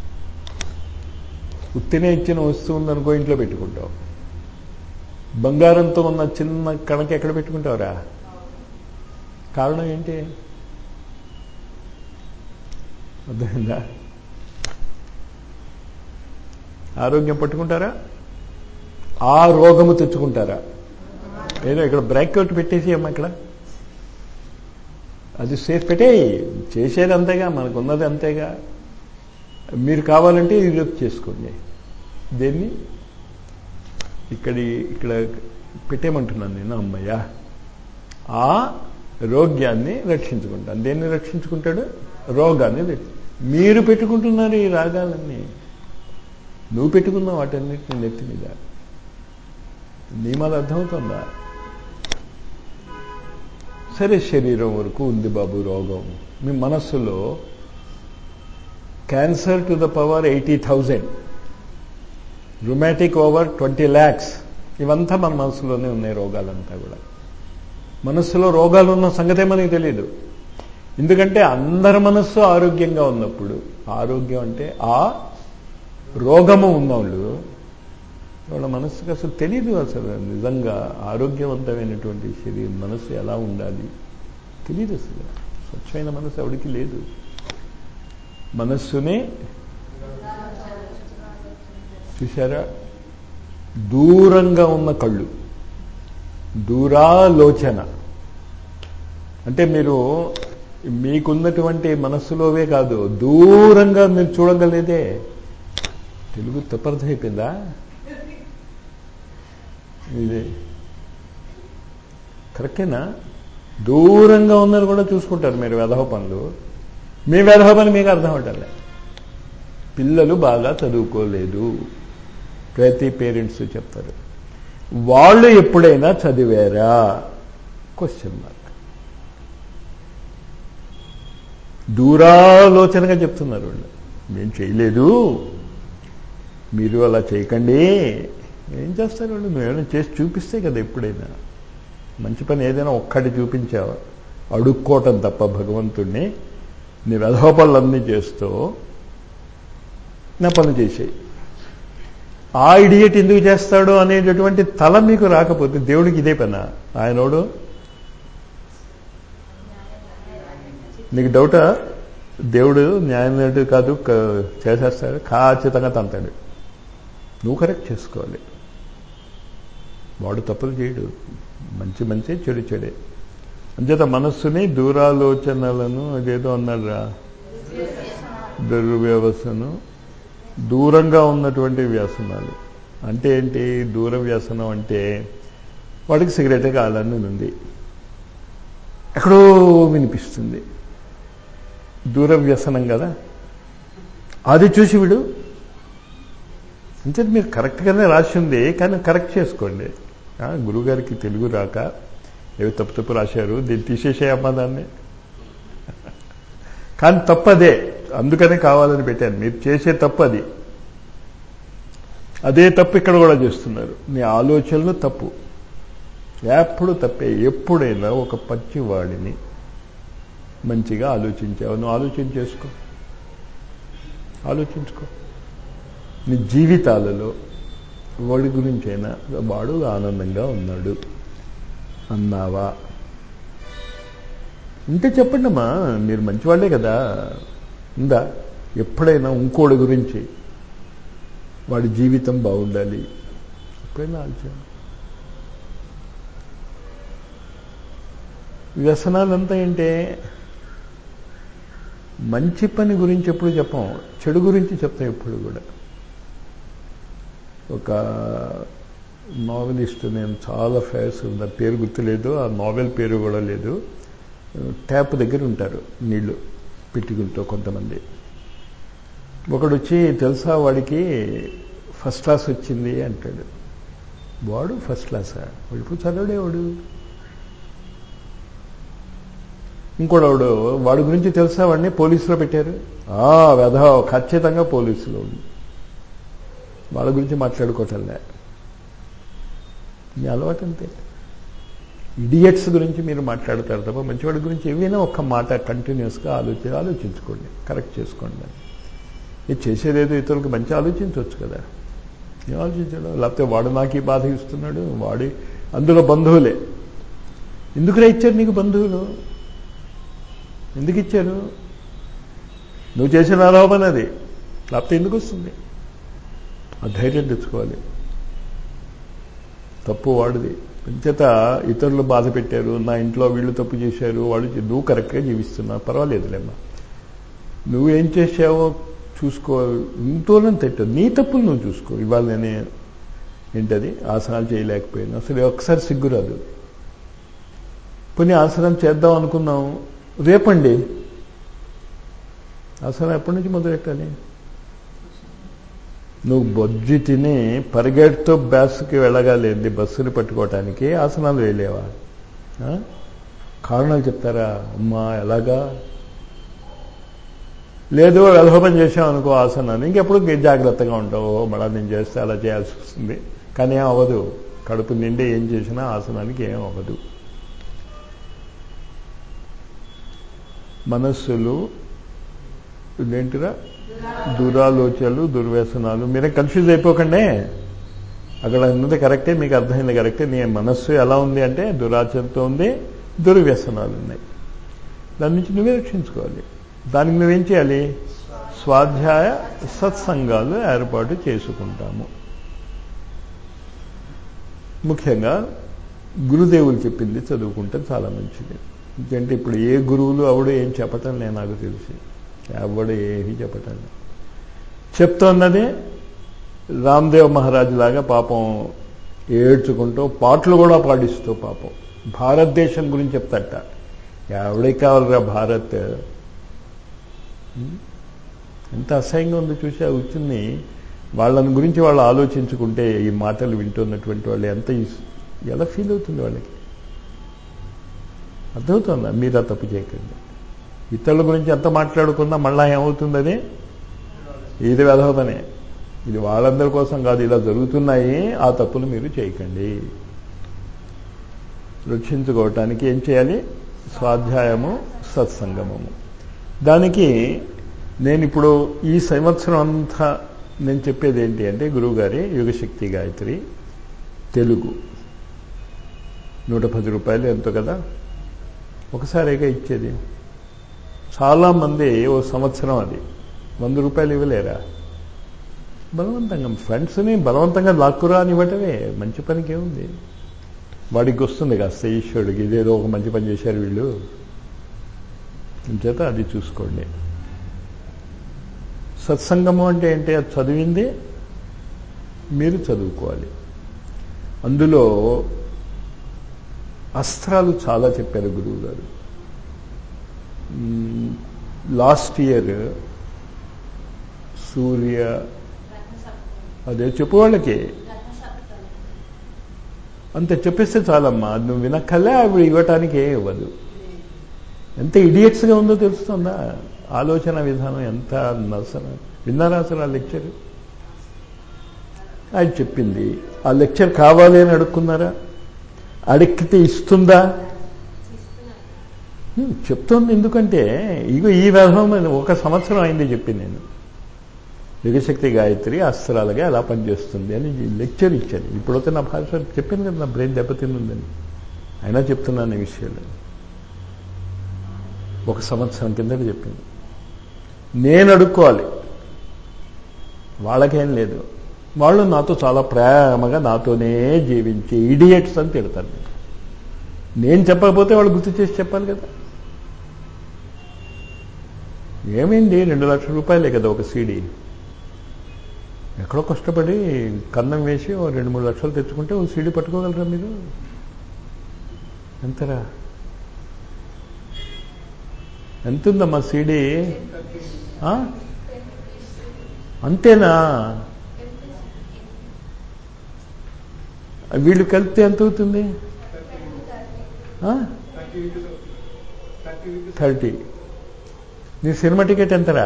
ఉత్తినే ఇచ్చిన వస్తువు ఉందనుకో ఇంట్లో పెట్టుకుంటావు. బంగారంతో ఉన్న చిన్న కణకి ఎక్కడ పెట్టుకుంటావురా? కారణం ఏంటి? అర్థమైందా? ఆరోగ్యం పట్టుకుంటారా? ఆ రోగము తెచ్చుకుంటారా? ఏదో ఇక్కడ బ్రాకెట్ పెట్టేసి అమ్మా, ఇక్కడ అది సేఫ్ పెట్టేయి. చేసేది అంతేగా, మనకున్నది అంతేగా. మీరు కావాలంటే ఇది చేసుకోండి. దేన్ని ఇక్కడ పెట్టేయమంటున్నాను నేను. అమ్మయ్య, ఆ రోగ్యాన్ని రక్షించుకుంటాను. దేన్ని రక్షించుకుంటాడు? రోగాన్ని. మీరు పెట్టుకుంటున్నారు ఈ రాగాలన్నీ. నువ్వు పెట్టుకున్నావు వాటన్నిటిని నెత్తి మీద. నియమాలు అర్థమవుతుందా? సరే, శరీరం వరకు ఉంది బాబు రోగం. మీ మనస్సులో cancer to the power 80,000, rheumatic over 20 lakhs, ఇవంతా మన మనసులోనే ఉన్నాయి. రోగాలంతా కూడా మనస్సులో రోగాలు ఉన్న సంగతే మనకి తెలియదు. ఎందుకంటే అందరి మనస్సు ఆరోగ్యంగా ఉన్నప్పుడు, ఆరోగ్యం అంటే ఆ రోగము ఉన్నవాళ్ళు, వాళ్ళ మనస్సుకి అసలు తెలీదు. అసలు నిజంగా ఆరోగ్యవంతమైనటువంటి శరీరం మనస్సు ఎలా ఉండాలి తెలీదు. అసలు స్వచ్ఛమైన మనస్సు ఎవరికి లేదు. మనస్సునే చూశారా? దూరంగా ఉన్న కళ్ళు, దూరాలోచన. అంటే మీరు మీకున్నటువంటి మనస్సులోవే కాదు, దూరంగా మీరు చూడగలేదే. తెలుగు తప్పర్థమైపోయిందా? ఇది కరెక్టేనా? దూరంగా ఉన్నది కూడా చూసుకుంటారు మీరు వెధవ పనులు. మీ వెధవ పని మీకు అర్థం అవటంలే. పిల్లలు బాగా చదువుకోలేదు, ప్రతి పేరెంట్స్ చెప్తారు. వాళ్ళు ఎప్పుడైనా చదివారా? Question mark. దూరాలోచనగా చెప్తున్నారు వాళ్ళు. మేము చేయలేదు, మీరు అలా చేయకండి. ఏం చేస్తారు వాళ్ళు? నువ్వేమైనా చేసి చూపిస్తే కదా. ఎప్పుడైనా మంచి పని ఏదైనా ఒక్కటి చూపించావా? అడుక్కోవటం తప్ప భగవంతుడిని. నీ వెధవ పనులన్నీ చేస్తూ నా పనులు చేసేయి. ఆ ఇడియట్ ఎందుకు చేస్తాడు అనేటటువంటి తల మీకు రాకపోతే దేవుడికి ఇదే పనా? ఆయనోడు నీకు డౌటా? దేవుడు న్యాయం కాదు, చేసేస్తాడు, ఖచ్చితంగా తంతాడు. నువ్వు కరెక్ట్ చేసుకోవాలి. వాడు తప్పులు చేయడు. మంచి చెడు చెడే. అంచేత మనస్సుని దూరాలోచనలను, అదేదో అన్నారా, దుర్వ్యవసను, దూరంగా ఉన్నటువంటి వ్యసనాలు. అంటే ఏంటి దూర వ్యసనం? అంటే వాడికి సిగరెట్ కావాలని ఉంది, ఎక్కడో వినిపిస్తుంది, దూర వ్యసనం కదా. అది చూసి వీడు అంటే మీరు కరెక్ట్గానే రాసి ఉంది, కానీ కరెక్ట్ చేసుకోండి. గురువుగారికి తెలుగు రాక ఏవి తప్పు రాశారు, దీన్ని తీసేసేయమ్మా దాన్ని. కానీ తప్పదే, అందుకనే కావాలని పెట్టాను. మీరు చేసే తప్పు అది. అదే తప్పు ఇక్కడ కూడా చేస్తున్నారు. నీ ఆలోచనలు తప్పు, ఎప్పుడు తప్పే. ఎప్పుడైనా ఒక పచ్చివాడిని మంచిగా ఆలోచించావు, నువ్వు ఆలోచించుకో. నీ జీవితాలలో వాడి గురించైనా వాడు ఆనందంగా ఉన్నాడు అన్నావా? ఉంటే చెప్పండి అమ్మా, మీరు మంచివాళ్లే కదా. ఉందా? ఎప్పుడైనా ఇంకోటి గురించి వాడి జీవితం బాగుండాలి, ఎప్పుడైనా ఆలోచన. వ్యసనాలంతా ఏంటే మంచి పని గురించి ఎప్పుడు చెప్పాం, చెడు గురించి చెప్తాం ఎప్పుడు కూడా. ఒక నావెలిస్ట్, నేను చాలా ఫేమస్, నా పేరు గుర్తులేదు, ఆ నావెల్ పేరు కూడా లేదు. ట్యాప్ దగ్గర ఉంటారు నీళ్లు పెట్టుకుంటూ కొంతమంది. ఒకడు వచ్చి, తెలుసా వాడికి ఫస్ట్ క్లాస్ వచ్చింది అంటాడు. వాడు ఫస్ట్ క్లాసా? వాడు ఇప్పుడు చదవడేవాడు. ఇంకోడవాడు, వాడి గురించి తెలుసా వాడిని పోలీసులో పెట్టారు. వెధ, ఖచ్చితంగా పోలీసులో. వాళ్ళ గురించి మాట్లాడుకోవటంలే. మీ అలవాటు అంతే. ఇడియట్స్ గురించి మీరు మాట్లాడతారు తప్ప మంచివాడి గురించి ఏవైనా ఒక్క మాట కంటిన్యూస్గా ఆలోచించుకోండి, కరెక్ట్ చేసుకోండి. ఇది చేసేదేదో ఇతరులకు మంచి ఆలోచించవచ్చు కదా, ఏం ఆలోచించాడు? లేకపోతే వాడు నాకు ఈ బాధ ఇస్తున్నాడు, వాడి అందులో బంధువులే. ఎందుకురా ఇచ్చారు నీకు బంధువులు? ఎందుకు ఇచ్చారు? నువ్వు చేసిన ఆరోపణ అది, లేకపోతే ఎందుకు వస్తుంది? ఆ ధైర్యం తెచ్చుకోవాలి. తప్పు వాడిది. అంచేత ఇతరులు బాధ పెట్టారు, నా ఇంట్లో వీళ్ళు తప్పు చేశారు, వాళ్ళు, నువ్వు కరెక్ట్గా జీవిస్తున్నావు, పర్వాలేదులేమ్మా. నువ్వేం చేసావో చూసుకో, ఇంతోనే తిట్టు, నీ తప్పులు నువ్వు చూసుకో. ఇవాళ నేనే ఏంటది ఆసనాలు చేయలేకపోయాను, అసలు ఒకసారి సిగ్గురాదు. పోనీ ఆసనం చేద్దాం అనుకున్నాం, రేపండి ఆసనం ఎప్పటి నుంచి మొదలెట్టాలి? నువ్వు బొజ్జి తిని పరిగెడుతూ బస్సుకి వెళ్ళగాలేంది, బస్సుని పట్టుకోవటానికి ఆసనాలు వేయలేవా? కారణాలు చెప్తారా? అమ్మా ఎలాగా? లేదు వెలహోపం చేసామనుకో ఆసనాన్ని, ఇంకెప్పుడు జాగ్రత్తగా ఉంటావు. మళ్ళీ నేను చేస్తే అలా చేయాల్సి వస్తుంది, కానీ ఏం అవ్వదు. కడుపు నిండి ఏం చేసినా ఆసనానికి ఏం అవ్వదు. మనస్సులు ఇదేంటిరా, దురాలోచనలు, దుర్వ్యసనాలు. మీరే కన్ఫ్యూజ్ అయిపోకండి. అక్కడ ఉన్నది కరెక్టే, మీకు అర్థమైంది కరెక్టే. నీ మనస్సు ఎలా ఉంది అంటే దురాచరణతో ఉంది, దుర్వ్యసనాలు ఉన్నాయి. దాని నుంచి నువ్వే రక్షించుకోవాలి. దానికి నువ్వేం చేయాలి? స్వాధ్యాయ సత్సంగాలు ఏర్పాటు చేసుకుంటాము. ముఖ్యంగా గురుదేవులు చెప్పింది చదువుకుంటే చాలా మంచిది. ఎందుకంటే ఇప్పుడు ఏ గురువులు ఆవిడ ఏం చెప్పటం లేదు, నాకు తెలిసి ఆవిడ ఏమీ చెప్పటం లేదు. చెప్తున్నది రామ్దేవ్ మహారాజు లాగా పాపం ఏడ్చుకుంటూ పాటలు కూడా పాడిస్తూ పాపం భారతదేశం గురించి చెప్తాట. ఎవడికి కావాలిరా భారత్? ఎంత అసహ్యంగా ఉందో చూసి ఆ కూర్చుని వాళ్ళని గురించి వాళ్ళు ఆలోచించుకుంటే, ఈ మాటలు వింటున్నటువంటి వాళ్ళు ఎలా ఫీల్ అవుతుంది వాళ్ళకి? అర్థమవుతుందా? మీరు ఆ తప్పు చేయకండి. ఇతరుల గురించి ఎంత మాట్లాడుకున్నా మళ్ళా ఏమవుతుంది? అది ఇది వెధవనే. ఇది వాళ్ళందరి కోసం కాదు, ఇలా జరుగుతున్నాయి. ఆ తప్పులు మీరు చేయకండి. రక్షించుకోవటానికి ఏం చేయాలి? స్వాధ్యాయము, సత్సంగమము. దానికి నేను ఇప్పుడు ఈ సంవత్సరం అంతా నేను చెప్పేది ఏంటి అంటే, గురువుగారి యుగశక్తి గాయత్రి తెలుగు 110 రూపాయలు ఎంతో కదా, ఒకసారిగా ఇచ్చేది. చాలామంది ఓ సంవత్సరం అది 100 రూపాయలు ఇవ్వలేరా? బలవంతంగా ఫ్రెండ్స్ని బలవంతంగా లాక్కురా అని ఇవ్వటమే మంచి పనికి ఏముంది? వాడికి వస్తుంది కాస్త ఈశ్వరుడికి, ఇదేదో ఒక మంచి పని చేశారు వీళ్ళు చేత అది చూసుకోండి. సత్సంగము అంటే ఏంటి? అది చదివింది మీరు చదువుకోవాలి. అందులో అస్త్రాలు చాలా చెప్పారు గురువు గారు. లాస్ట్ ఇయర్ సూర్య అదే చెప్పు వాళ్ళకి అంత చెప్పేస్తే చాలమ్మా, నువ్వు వినక్కలే అవి ఇవ్వటానికి ఏం ఇవ్వదు. ఎంత ఇడియట్స్గా ఉందో తెలుస్తుందా ఆలోచన విధానం? ఎంత నసన. విన్నారా అసలు ఆ లెక్చర్? ఆయన చెప్పింది ఆ లెక్చర్ కావాలి అని అడుక్కున్నారా? అడిగితే ఇస్తుందా? చెప్తోంది. ఎందుకంటే ఇగో ఈ విధానం ఒక సంవత్సరం అయింది చెప్పి నేను యుగశక్తి గాయత్రి అస్త్రాలుగా ఎలా పనిచేస్తుంది అని లెక్చర్ ఇచ్చాను. ఇప్పుడైతే నా భాష చెప్పాను కదా, నా బ్రెయిన్ దెబ్బతిందని, అయినా చెప్తున్నాను ఈ విషయాలు. ఒక సంవత్సరం కిందట చెప్పింది. నేను అడుక్కోవాలి. వాళ్ళకేం లేదు. వాళ్ళు నాతో చాలా ప్రేమగా నాతోనే జీవించే ఇడియట్స్ అని తిడతారు. నేను చెప్పకపోతే వాళ్ళు గుర్తు చేసి చెప్పాలి కదా. ఏమైంది, 2 లక్షల రూపాయలే కదా ఒక సీడీ. ఎక్కడో కష్టపడి కన్నం వేసి 2-3 లక్షలు తెచ్చుకుంటే ఒక సీడీ పట్టుకోగలరా మీరు? ఎంతరా, ఎంతుందమ్మా సీడీ? అంతేనా? వీళ్ళు కలిపితే ఎంత అవుతుంది? 30. నీ సినిమా టికెట్ ఎంతరా?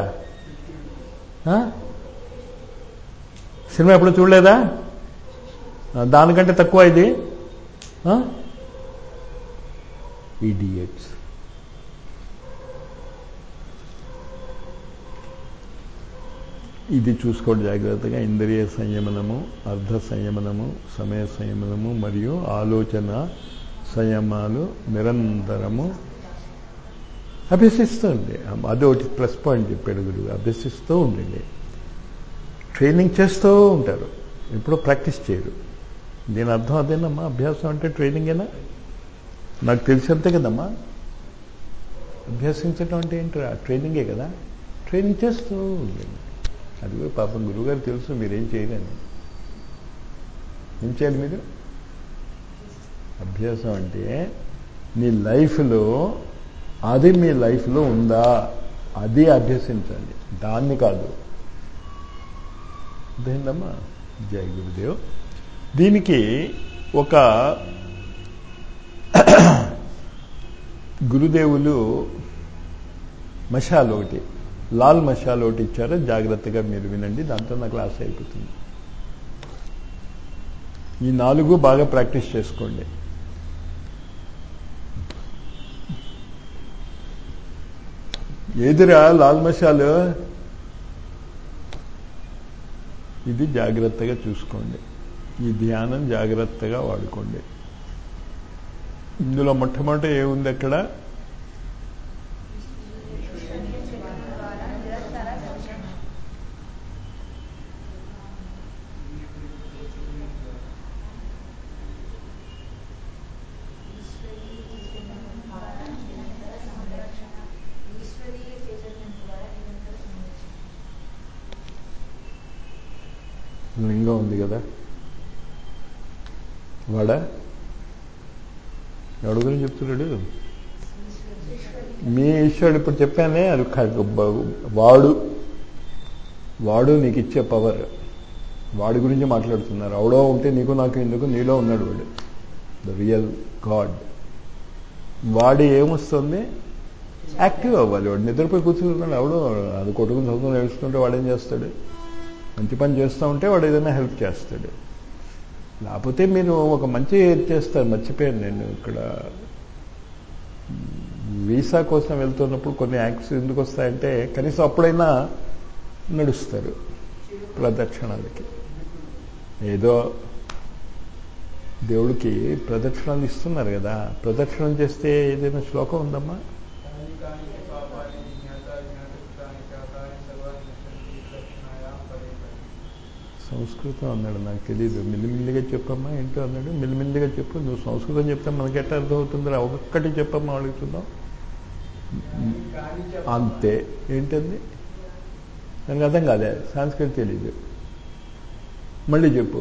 సినిమా ఎప్పుడు చూడలేదా? దానికంటే తక్కువ ఇది. ఇడియట్స్. ఇది చూసుకోండి జాగ్రత్తగా. ఇంద్రియ సంయమనము, అర్ధ సంయమనము, సమయ సంయమనము మరియు ఆలోచన సంయమాలు నిరంతరము అభ్యసిస్తుంది. అదొకటి ప్లస్ పాయింట్ చెప్పాడు గురువు. అభ్యసిస్తూ ఉండండి. ట్రైనింగ్ చేస్తూ ఉంటారు, ఎప్పుడో ప్రాక్టీస్ చేయరు. దీని అర్థం అదేనమ్మా. అభ్యాసం అంటే ట్రైనింగేనా? నాకు తెలిసినంతే కదమ్మా. అభ్యసించడం అంటే ఏంటి? ట్రైనింగే కదా. ట్రైనింగ్ చేస్తూ ఉండండి. అది కూడా పాపం గురువుగారు తెలుసు మీరేం చేయలేని. ఏం చేయాలి మీరు? అభ్యాసం అంటే మీ లైఫ్లో అది మీ లైఫ్లో ఉందా, అది అభ్యసించాలి, దాన్ని కాదు. అదేందమ్మా. జై గురుదేవ్. దీనికి ఒక గురుదేవులు మషాల్ ఒకటి, లాల్ మషాల్ ఒకటి ఇచ్చారు. జాగ్రత్తగా మీరు వినండి, దాంతో నా క్లాస్ అయిపోతుంది. ఈ 4 బాగా ప్రాక్టీస్ చేసుకోండి. ఏదిరా లాల్ మషాల్? ఇది జాగ్రత్తగా చూసుకోండి. ఈ ధ్యానం జాగ్రత్తగా వాడుకోండి. ఇందులో మొట్టమొదట ఏముంది అక్కడ? లింగం ఉంది కదా. వాడా ఎవడి గురించి చెప్తున్నాడు? మీ ఈశ్వరుడు. ఇప్పుడు చెప్పానే, అది వాడు నీకు ఇచ్చే పవర్. వాడి గురించి మాట్లాడుతున్నారు. అవడో ఉంటే నీకు నాకు ఎందుకు, నీలో ఉన్నాడు వాడు, ద రియల్ గాడ్. వాడి ఏమొస్తుంది? యాక్టివ్ అవ్వాలి. వాడు నిద్రపోయి కూర్చుంటున్నాడు. అవడో అది కొట్టుకుని చదువుకుని నేర్చుకుంటే వాడేం చేస్తాడు? మంచి పని చేస్తూ ఉంటే వాడు ఏదైనా హెల్ప్ చేస్తాడు. లేకపోతే మీరు ఒక మంచి చేస్తారు. మర్చిపోయాను నేను, ఇక్కడ వీసా కోసం వెళ్తున్నప్పుడు కొన్ని యాక్ట్స్ ఎందుకు వస్తాయంటే కనీసం అప్పుడైనా నడుస్తారు ప్రదక్షిణాలకి. ఏదో దేవుడికి ప్రదక్షిణాలు ఇస్తున్నారు కదా. ప్రదక్షిణం చేస్తే ఏదైనా శ్లోకం ఉందమ్మా? సంస్కృతం అన్నాడు, నాకు తెలియదు. మిల్లిమిల్లిగా చెప్పమ్మా. ఏంటో అన్నాడు. మిల్లిమిల్లిగా చెప్పు. నువ్వు సంస్కృతం చెప్తే మనకి ఎట్లా అర్థమవుతుందిరా? ఒక్కటి చెప్పమ్మా అడుగుతున్నావు. అంతే. ఏంటంది? నాకు అర్థం కాలే. సంస్కృతం తెలీదు. మళ్ళీ చెప్పు.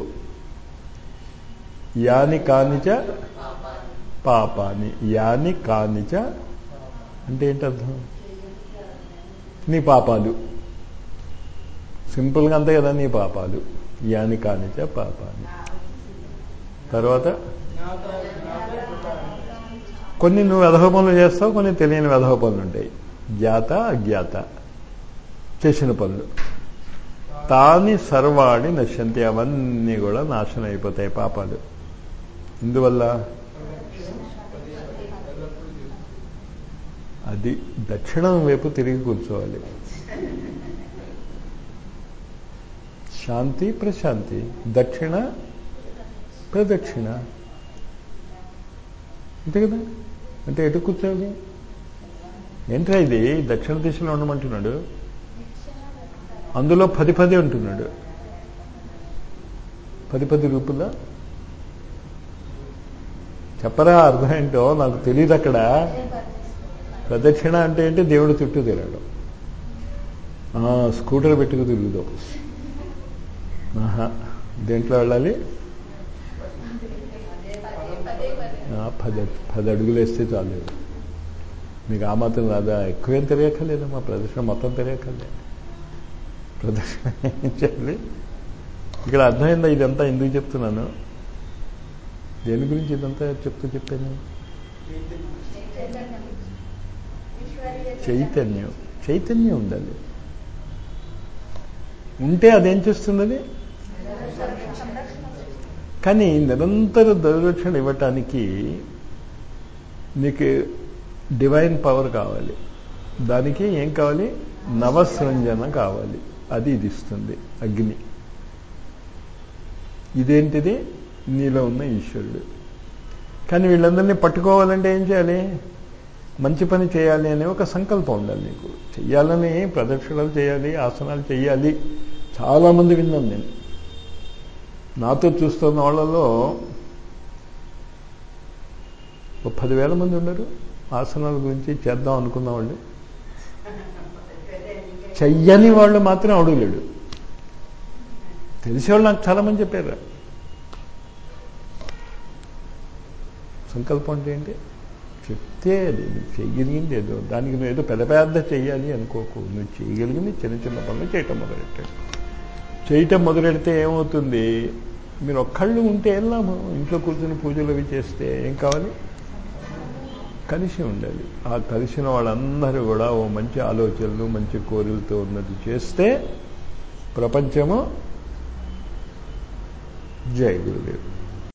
యాని కానిచ పాపాని. యాని కానిచ అంటే ఏంటి అర్థం? నీ పాపాలు. సింపుల్గా అంతే కదా, నీ పాపాలు. యాని కానిచ పాపాని. తర్వాత కొన్ని నువ్వు వెధవ పనులు చేస్తావు, కొన్ని తెలియని వెధవ పనులు ఉంటాయి. జ్ఞాత అజ్ఞాత చేసిన పనులు. తాని సర్వాణి నశ్యంతి. అవన్నీ కూడా నాశనం అయిపోతాయి పాపాలు. ఇందువల్ల అది దక్షిణం వైపు తిరిగి కూర్చోవాలి. శాంతి ప్రశాంతి, దక్షిణ ప్రదక్షిణ. అంతే కదా. అంటే ఎటు కూర్చోవాలి? ఏంట్రా ఇది దక్షిణ దిశలో ఉండమంటున్నాడు? అందులో 10 అంటున్నాడు. 10 రూపుల చెప్పరా అర్థం ఏంటో నాకు తెలియదు. అక్కడ ప్రదక్షిణ అంటే ఏంటి? దేవుడు చుట్టూ తిరగడం. స్కూటర్ పెట్టుకు తిరుగుదాం. దేంట్లో వెళ్ళాలి? 10 అడుగులు వేస్తే చాలు. మీకు ఆ మాత్రం రాదా? ఎక్కువేం తెలియక్కర్లేదమ్మా. ప్రదక్షిణ మొత్తం తెలియక్కర్లే. ప్రదక్షిణ ఏం చేయాలి? ఇక్కడ అర్థమైందా ఇదంతా ఎందుకు చెప్తున్నాను? దేని గురించి ఇదంతా చెప్పాను? చైతన్యం ఉండాలి. ఉంటే అదేం చేస్తున్నది? కానీ నిరంతర దైవరక్షణ ఇవ్వటానికి నీకు డివైన్ పవర్ కావాలి. దానికి ఏం కావాలి? నవసృంజన కావాలి. అది ఇది ఇస్తుంది అగ్ని. ఇదేంటిది? నీలో ఉన్న ఈశ్వరుడు. కానీ వీళ్ళందరినీ పట్టుకోవాలంటే ఏం చేయాలి? మంచి పని చేయాలి అనే ఒక సంకల్పం ఉండాలి నీకు. చెయ్యాలని, ప్రదక్షిణలు చేయాలి, ఆసనాలు చేయాలి. చాలామంది విన్నాను నేను. నాతో చూస్తున్న వాళ్ళలో 10,000 మంది ఉన్నారు ఆసనాల గురించి చేద్దాం అనుకున్న వాళ్ళు. చెయ్యని వాళ్ళు మాత్రం అడుగులేడు. తెలిసేవాళ్ళు నాకు చాలామంది చెప్పారు. సంకల్పం అంటే ఏంటి? చెప్తే అది నువ్వు చేయగలిగింది ఏదో, దానికి నువ్వు ఏదో పెద్ద చెయ్యాలి అనుకోకు. నువ్వు చేయగలిగింది చిన్న చిన్న పనులు చేయటం మొదలెట్టాడు. చేయటం మొదలెడితే ఏమవుతుంది? మీరు ఒక్కళ్ళు ఉంటే ఏం లాభం? ఇంట్లో కూర్చొని పూజలు అవి చేస్తే ఏం కావాలి? కలిసి ఉండాలి. ఆ కలిసిన వాళ్ళందరూ కూడా ఓ మంచి ఆలోచనలు, మంచి కోరికలతో ఉన్నది చేస్తే ప్రపంచము జై గురుదేవ్.